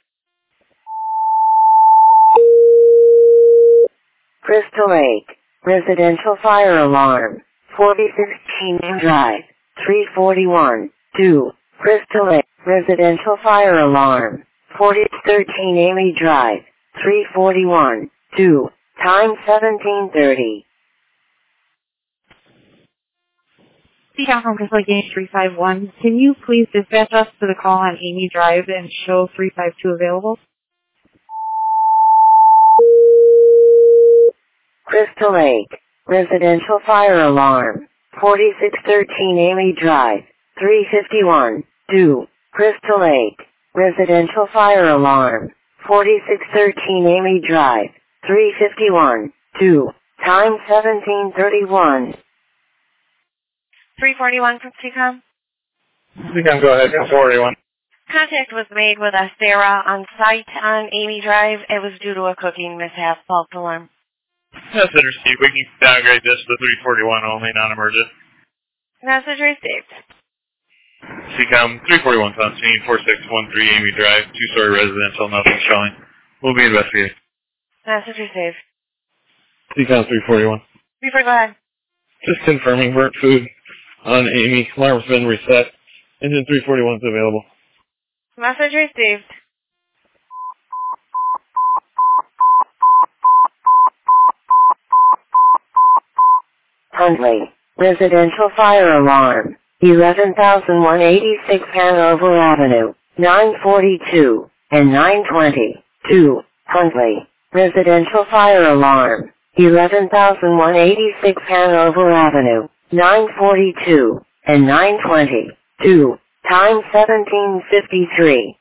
Crystal Lake, residential fire alarm, forty-six Teen Drive, three forty-one, two, Crystal Lake, residential fire alarm, forty-six thirteen Amy Drive, three forty-one, two, time seventeen thirty. C COM from Crystal Lake Game three five one. Can you please dispatch us to the call on Amy Drive and show three five two available? Crystal Lake, residential fire alarm, forty-six thirteen Amy Drive, three fifty-one, two, Crystal Lake, residential fire alarm, forty-six thirteen Amy Drive, three fifty-one, two, time seventeen thirty-one. three forty-one from C COM. C COM, go ahead. forty-one. Contact was made with a Sarah on site on Amy Drive. It was due to a cooking mishap. False alarm. Message received. We can downgrade this to three forty-one only, non-emergent. Message received. C COM, three forty-one's on scene, four six one three Amy Drive, two-story residential, nothing showing. We'll be investigating. Message received. C COM, three forty-one. three four, go ahead. Just confirming burnt food on Amy. Alarm's been reset. Engine three forty-one's available. Message received. Huntley, residential fire alarm, eleven thousand one hundred eighty-six Hanover Avenue, nine forty-two, and nine twenty, two, Huntley, residential fire alarm, eleven thousand one hundred eighty-six Hanover Avenue, nine forty-two, and nine twenty, two, time seventeen fifty-three.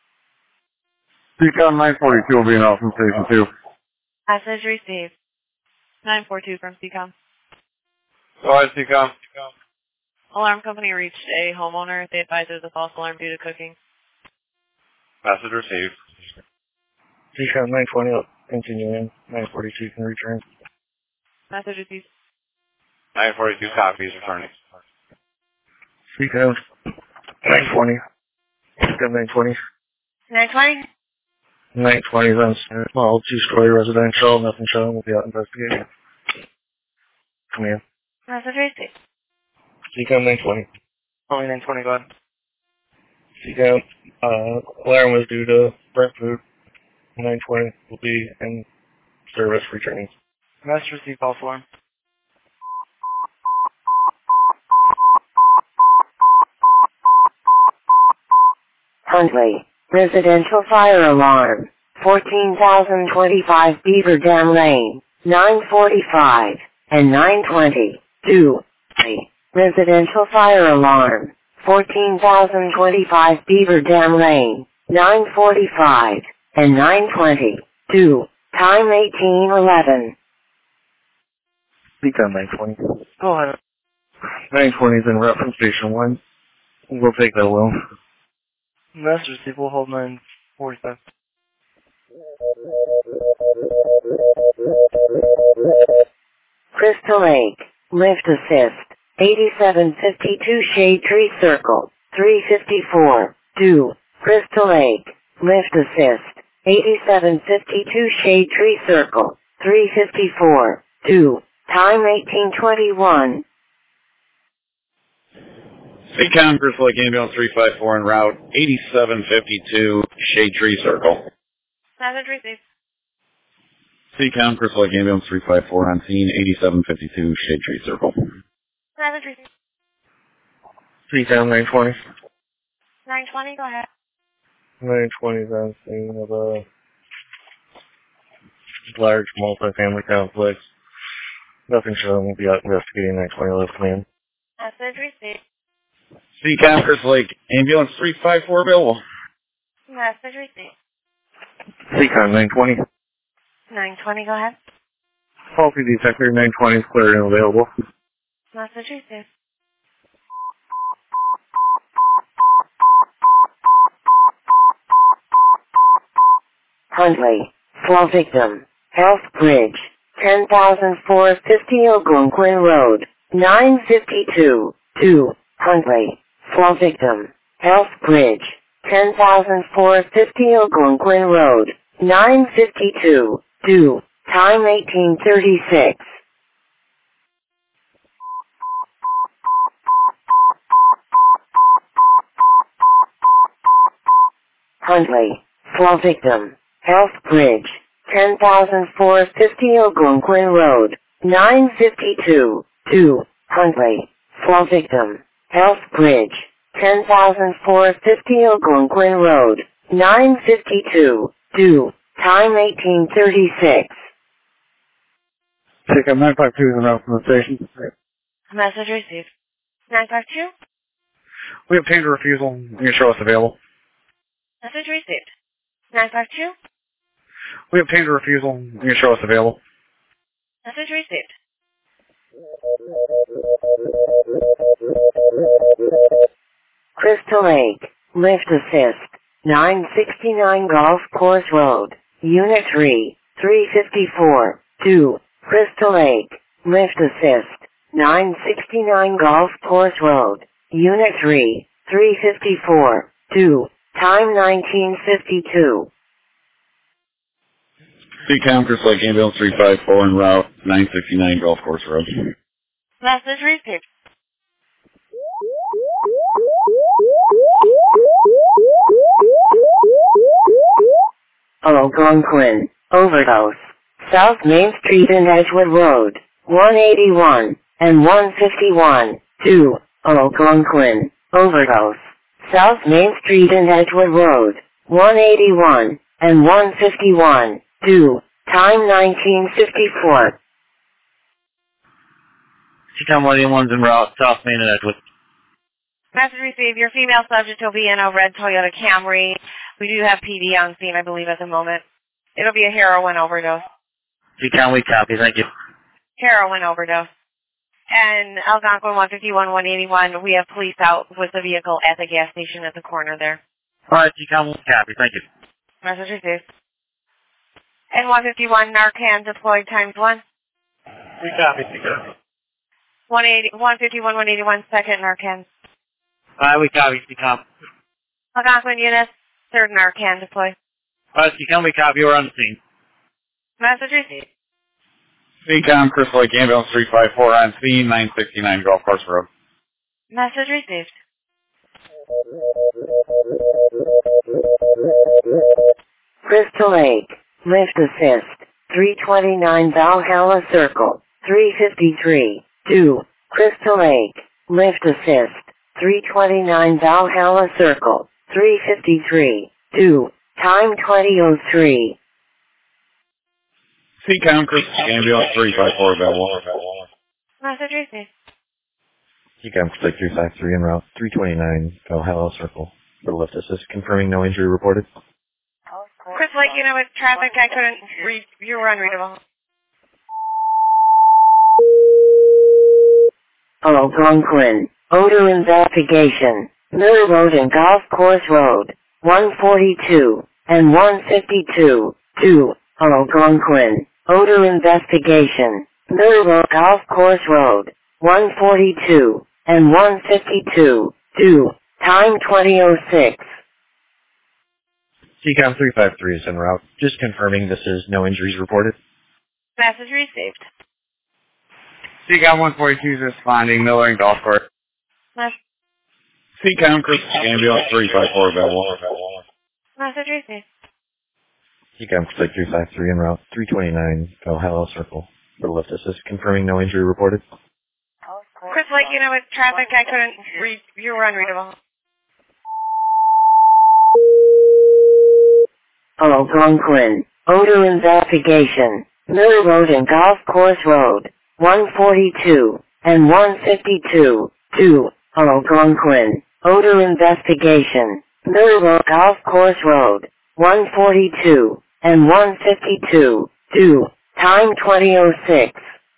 C COM nine forty-two will be out from Station two. Message received. nine four two from C COM. Go ahead, C COM. Alarm company reached a homeowner. They advised there's a false alarm due to cooking. Message received. C COM nine twenty, continuing. nine forty-two can return. Message received. nine forty-two copies returning. C COM nine twenty. C COM nine twenty. nine twenty? nine twenty is on small two-story residential, nothing showing. We'll be out investigating. Come in. Message received. C COM nine twenty. Only nine twenty, go ahead. C COM, uh, alarm was due to burnt food. nine twenty will be in service returning. Message received, false alarm. Huntley, residential fire alarm, fourteen thousand twenty-five Beaver Dam Lane, nine forty-five, and nine twenty, two, residential fire alarm, fourteen thousand twenty-five Beaver Dam Lane, nine forty-five, and nine twenty, two, time eighteen eleven. C COM nine twenty. Go ahead. nine twenty is en route from Station one. We'll take that, Will. Message received. We'll hold nine forty-five. Crystal Lake, lift assist, eighty-seven fifty-two Shade Tree Circle, three fifty-four, do, Crystal Lake, lift assist, eighty-seven fifty-two Shade Tree Circle, three fifty-four, do, time eighteen twenty-one. C COM, Crystal Lake Ambulance three five four en route, eighty-seven fifty-two Shade Tree Circle. Message received. C COM, Crystal Lake Ambulance three five four on scene, eighty-seven fifty-two Shade Tree Circle. Message received. C COM nine twenty. nine twenty, go ahead. nine twenty is on scene of a large multi-family complex. Nothing showing. We'll be out investigating nine twenty left command. Message received. C COM, Crystal Lake Ambulance three five four available. Message received. C COM nine twenty. nine twenty, go ahead. Faulty detector nine twenty is cleared and available. Message received. Huntley, flow victim, Health Bridge, ten thousand four hundred fifty Algonquin Road, nine fifty-two, two, Huntley, flow victim, Health Bridge, ten thousand four hundred fifty Algonquin Road, nine fifty-two, two, time eighteen thirty-six. Huntley, flow victim, Health Bridge, ten thousand four hundred fifty Algonquin Road, nine fifty-two, two, Huntley, flow victim, Health Bridge, ten thousand four hundred fifty Algonquin Road, nine fifty-two, two, time eighteen thirty-six. C COM nine five two is en route from the station. Message received. nine five two. We obtained a refusal. You can show us available. Message received. nine five two. We obtained a refusal. You can show us available. Message received. Crystal Lake, lift assist, nine sixty-nine Golf Course Road, Unit three, three fifty-four, two, Crystal Lake, lift assist, nine sixty-nine Golf Course Road, Unit three, three fifty-four, two, time nineteen fifty-two. C COM, Crystal Lake Ambulance three five four en route, nine sixty-nine Golf Course Road. Message received. Algonquin, overdose, South Main Street and Edgewood Road, one eighty-one, and one fifty-one, two, Algonquin, overdose, South Main Street and Edgewood Road, one eighty-one, and one fifty-one, two, time nineteen fifty-four. C COM one eighty-one's en route, South Main and Edgewood. Message received. Your female subject will be in a red Toyota Camry. We do have P D on scene, I believe, at the moment. It'll be a heroin overdose. C COM, we copy. Thank you. Heroin overdose. And Algonquin one fifty-one, one eighty-one, we have police out with the vehicle at the gas station at the corner there. All right, C COM, we copy. Thank you. Message received. And one fifty-one, Narcan deployed times one. We copy, C COM. one eighty, one fifty-one, one eighty-one, second Narcan. All right, we copy, C COM. Algonquin units, third Narcan deployed. All right, C COM, we copy. We're on the scene. Message received. C COM, Crystal Lake Ambulance three five four on scene, nine sixty-nine Golf Course Road. Message received. Crystal Lake, lift assist, three twenty-nine Valhalla Circle, three fifty-three, two, Crystal Lake, lift assist, three twenty-nine Valhalla Circle, three fifty-three, two, time twenty oh three. C COM, Crystal Lake Ambulance three five four available. Message received. C COM, Crystal Lake three five three en route, three twenty-nine Valhalla Circle. For lift assist, confirming no injury reported. Chris, like, you know, with traffic, I couldn't read. You were unreadable. Algonquin, odor investigation, Miller Road and Golf Course Road, one forty-two, and one fifty-two, two, Algonquin, odor investigation, Miller Road Golf Course Road, one forty-two, and one fifty-two, two, time twenty oh six. C COM three five three is en route. Just confirming this is no injuries reported. Message received. C COM one forty-two is responding, Miller and Golf Course. Mess- C COM, Chris Ambulance three five four available. Message received. C COM Lake three five three en route. three twenty-nine Valhalla Circle. For lift assist, confirming no injury reported. Chris Lake, you know, with traffic, I couldn't read. You were unreadable. Algonquin, odor investigation, Miller Road and Golf Course Road, one forty-two, and one fifty-two, two, Algonquin, odor investigation, Miller Road Golf Course Road, one forty-two, and one fifty-two, two, time twenty oh six.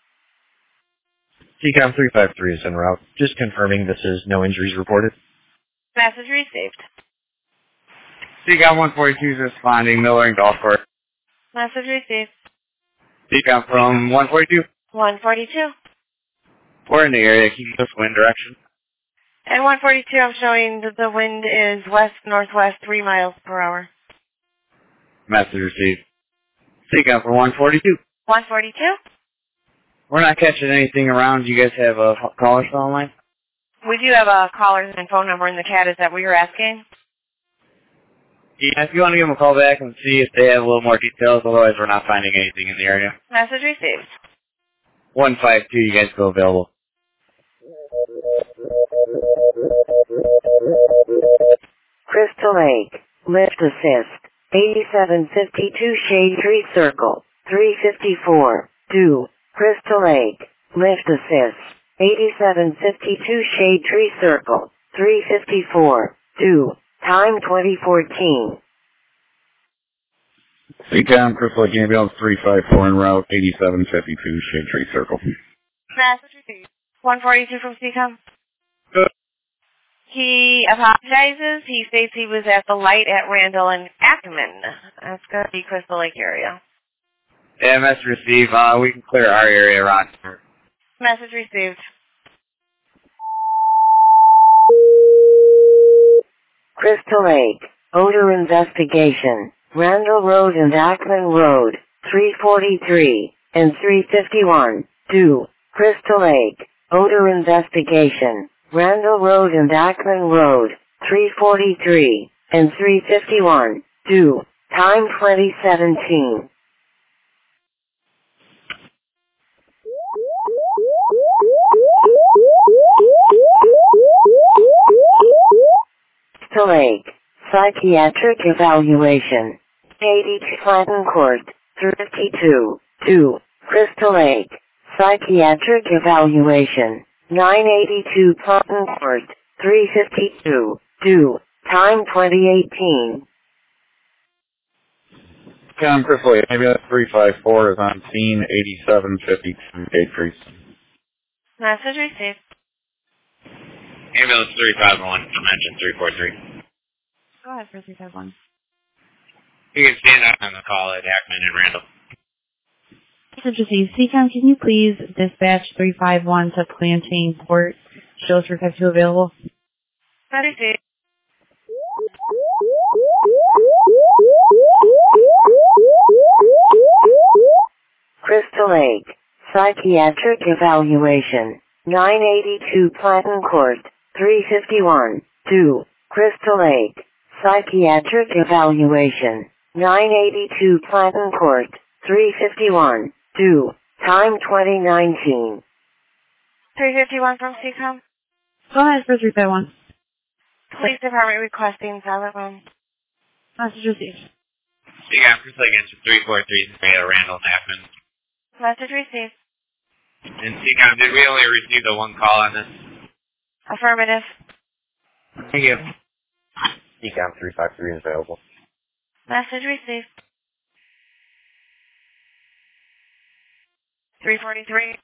C COM three five three is en route. Just confirming this is no injuries reported. Message received. C COM one forty-two is responding, Miller and Golf Course. Message received. C COM from one forty-two. one forty-two. We're in the area, keep this wind direction. And one forty-two, I'm showing that the wind is west-northwest, three miles per hour. Message received. C COM from one forty-two. one forty-two? We're not catching anything around. You guys have a caller phone line? We do have a caller's and phone number in the chat. Is that what you're asking? Yeah, if you want to give them a call back and see if they have a little more details, otherwise we're not finding anything in the area. Message received. one five two, you guys go available. Crystal Lake, lift assist, eighty-seven fifty-two Shade Tree Circle, three fifty-four, two, Crystal Lake, lift assist, eighty-seven fifty-two Shade Tree Circle, three fifty-four, two, time twenty fourteen. C COM, Crystal Lake Ambulance three five four en route, eighty-seven fifty-two Shade Tree Circle. Message received. one forty-two from C COM. Good. He apologizes. He states he was at the light at Randall and Ackerman. That's going to be Crystal Lake area. Yeah, message received. Uh, we can clear our area around here. Message received. Crystal Lake, odor investigation, Randall Road and Ackman Road, three forty-three, and three fifty-one, two, Crystal Lake, odor investigation, Randall Road and Ackman Road, three forty-three, and three fifty-one, two, time twenty seventeen. Crystal Lake, psychiatric evaluation, eighty-two Clinton Court, three fifty-two, two, Crystal Lake, psychiatric evaluation, nine eighty-two Clinton Court, three fifty-two, two, time twenty eighteen. COM, Crystal Lake Ambulance three five four is on scene, eighty-seven fifty-two Shade Trees. Message received. Ambulance three five one from engine three four three. Go ahead for three five one. You can stand up on the call at Hackman and Randall. Message received. C COM, can you please dispatch three five one to Plantain Port? Show three five two available. Message received. Crystal Lake, psychiatric evaluation, nine eighty-two Plantain Court, three fifty-one, two, Crystal Lake, psychiatric evaluation, nine eighty-two Plantain Court, three fifty-one, two, time twenty nineteen. three fifty-one from C COM. Go ahead for three five one. Police Department requesting silent room. Message received. C COM, Crystal Lake engine three four three is made at Randall and Hackman. Message received. And C COM, did we only receive the one call on this? Affirmative. Thank you. C COM three five three is available. Message received. three forty-three.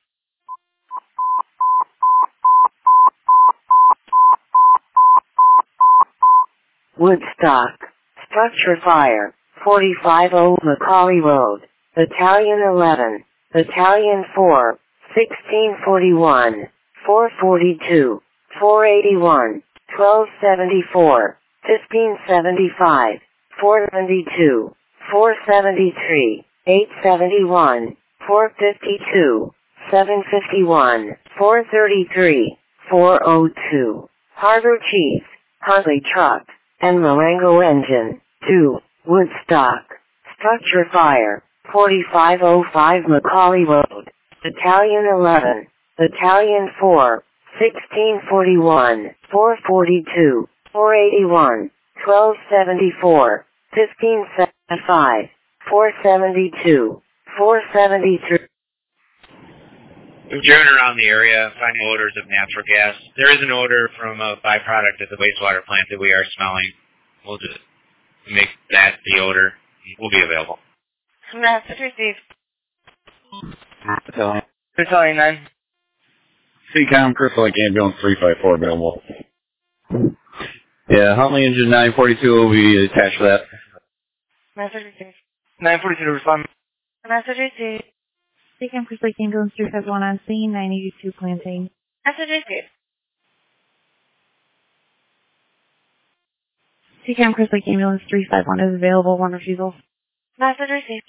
Woodstock. Structure fire. forty-five oh Macaulay Road. Battalion eleven. Battalion four. sixteen forty-one. four forty-two. four eighty-one. twelve seventy-four. fifteen seventy-five. four ninety-two. four seventy-three. eight seventy-one. four fifty-two. seven fifty-one. four thirty-three. four oh two. Harbor Chief. Huntley Truck. And Marengo Engine. two. Woodstock. Structure fire. forty-five oh five Macaulay Road. Battalion eleven. Battalion four. sixteen forty-one. four forty-two. four eighty-one. twelve seventy-four. fifteen seventy-five. four seventy-two. four seventy-three. We've driven around the area, finding odors of natural gas. There is an odor from a byproduct at the wastewater plant that we are smelling. We'll just make that the odor. We'll be available. Message received. Battalion. Battalion nine. C COM, Crystal Lake Ambulance three five four available. Yeah, Huntley Engine nine forty-two will be attached to that. Message received. nine forty-two to respond. Message received. C COM Crystal Lake Ambulance three five one on scene, nine eighty-two Plantain. Message received. C COM Crystal Lake Ambulance three five one is available, one refusal. Message received.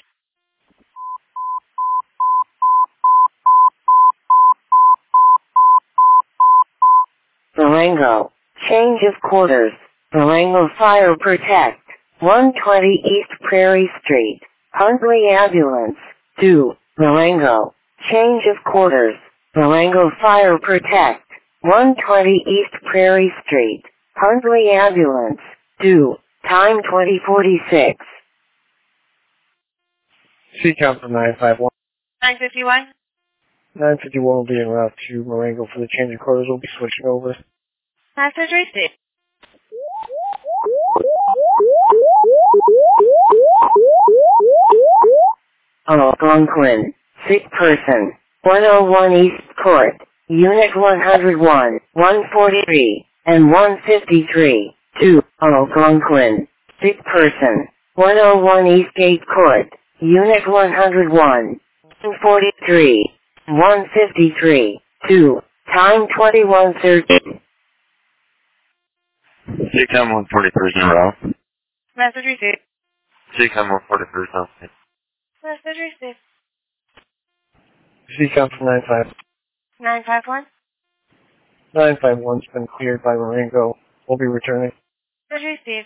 Marengo. Change of quarters. Marengo Fire Protect. one twenty East Prairie Street. Huntley Ambulance. two. Marengo. Change of quarters. Marengo Fire Protect. one twenty East Prairie Street. Huntley Ambulance. two. Time twenty forty-six. C COM from nine five one. nine fifty-one. nine fifty-one will be en route to Marengo for the change of quarters. We'll be switching over. Message received. Algonquin. Sick person. one oh one East Court. Unit one oh one, one forty-three, and one fifty-three. two. Algonquin. Sick person. one oh one East Gate Court. Unit one oh one, one forty-three, one fifty-three. two. Time twenty-one thirteen. C COM one forty-three is en route. Message received. C COM one forty-three is on scene. Message received. C COM from nine five. nine five one. nine five one's been cleared by Marengo. We'll be returning. Message received.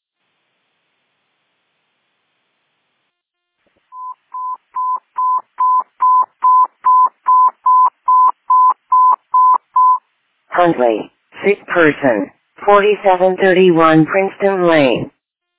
Huntley. Sick person. forty-seven thirty-one Princeton Lane.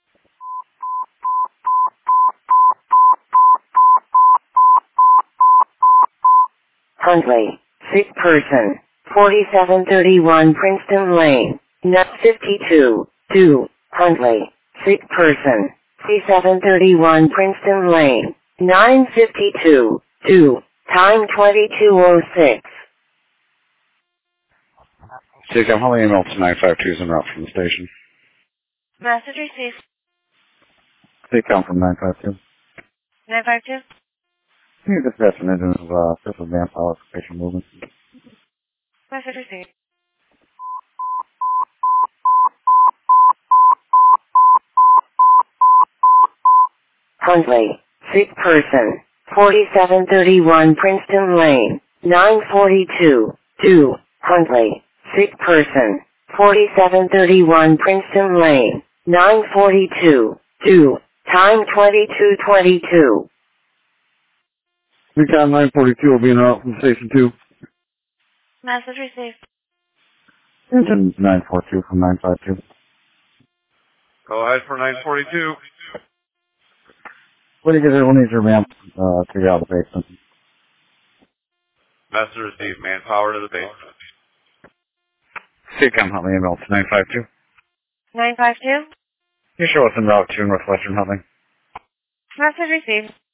Huntley. Sick person. forty-seven thirty-one Princeton Lane. nine fifty-two. two. Huntley. Sick person. forty-seven thirty-one Princeton Lane. nine fifty-two. two. Time twenty-two oh six. C COM, Huntley Ambulance nine five two is en route from the station. Message received. C COM from nine five two. nine five two. Can you dispatch an engine of uh, fifth of manpower for patient movement? Message received. Huntley. Sick person. forty-seven thirty-one Princeton Lane. nine forty-two. two. Huntley. Sick person. forty-seven thirty-one Princeton Lane. nine forty-two. two. Time twenty-two twenty-two. C COM nine forty-two will be en route from station two. Message received. Engine nine forty-two from nine five two. Go ahead for nine forty-two. What do you get? We'll need your ramp uh, to get out of the basement. Message received. Manpower to the basement. C COM Huntley Ambulance nine five two. nine five two. You show us en route to Northwestern Huntley. Message received.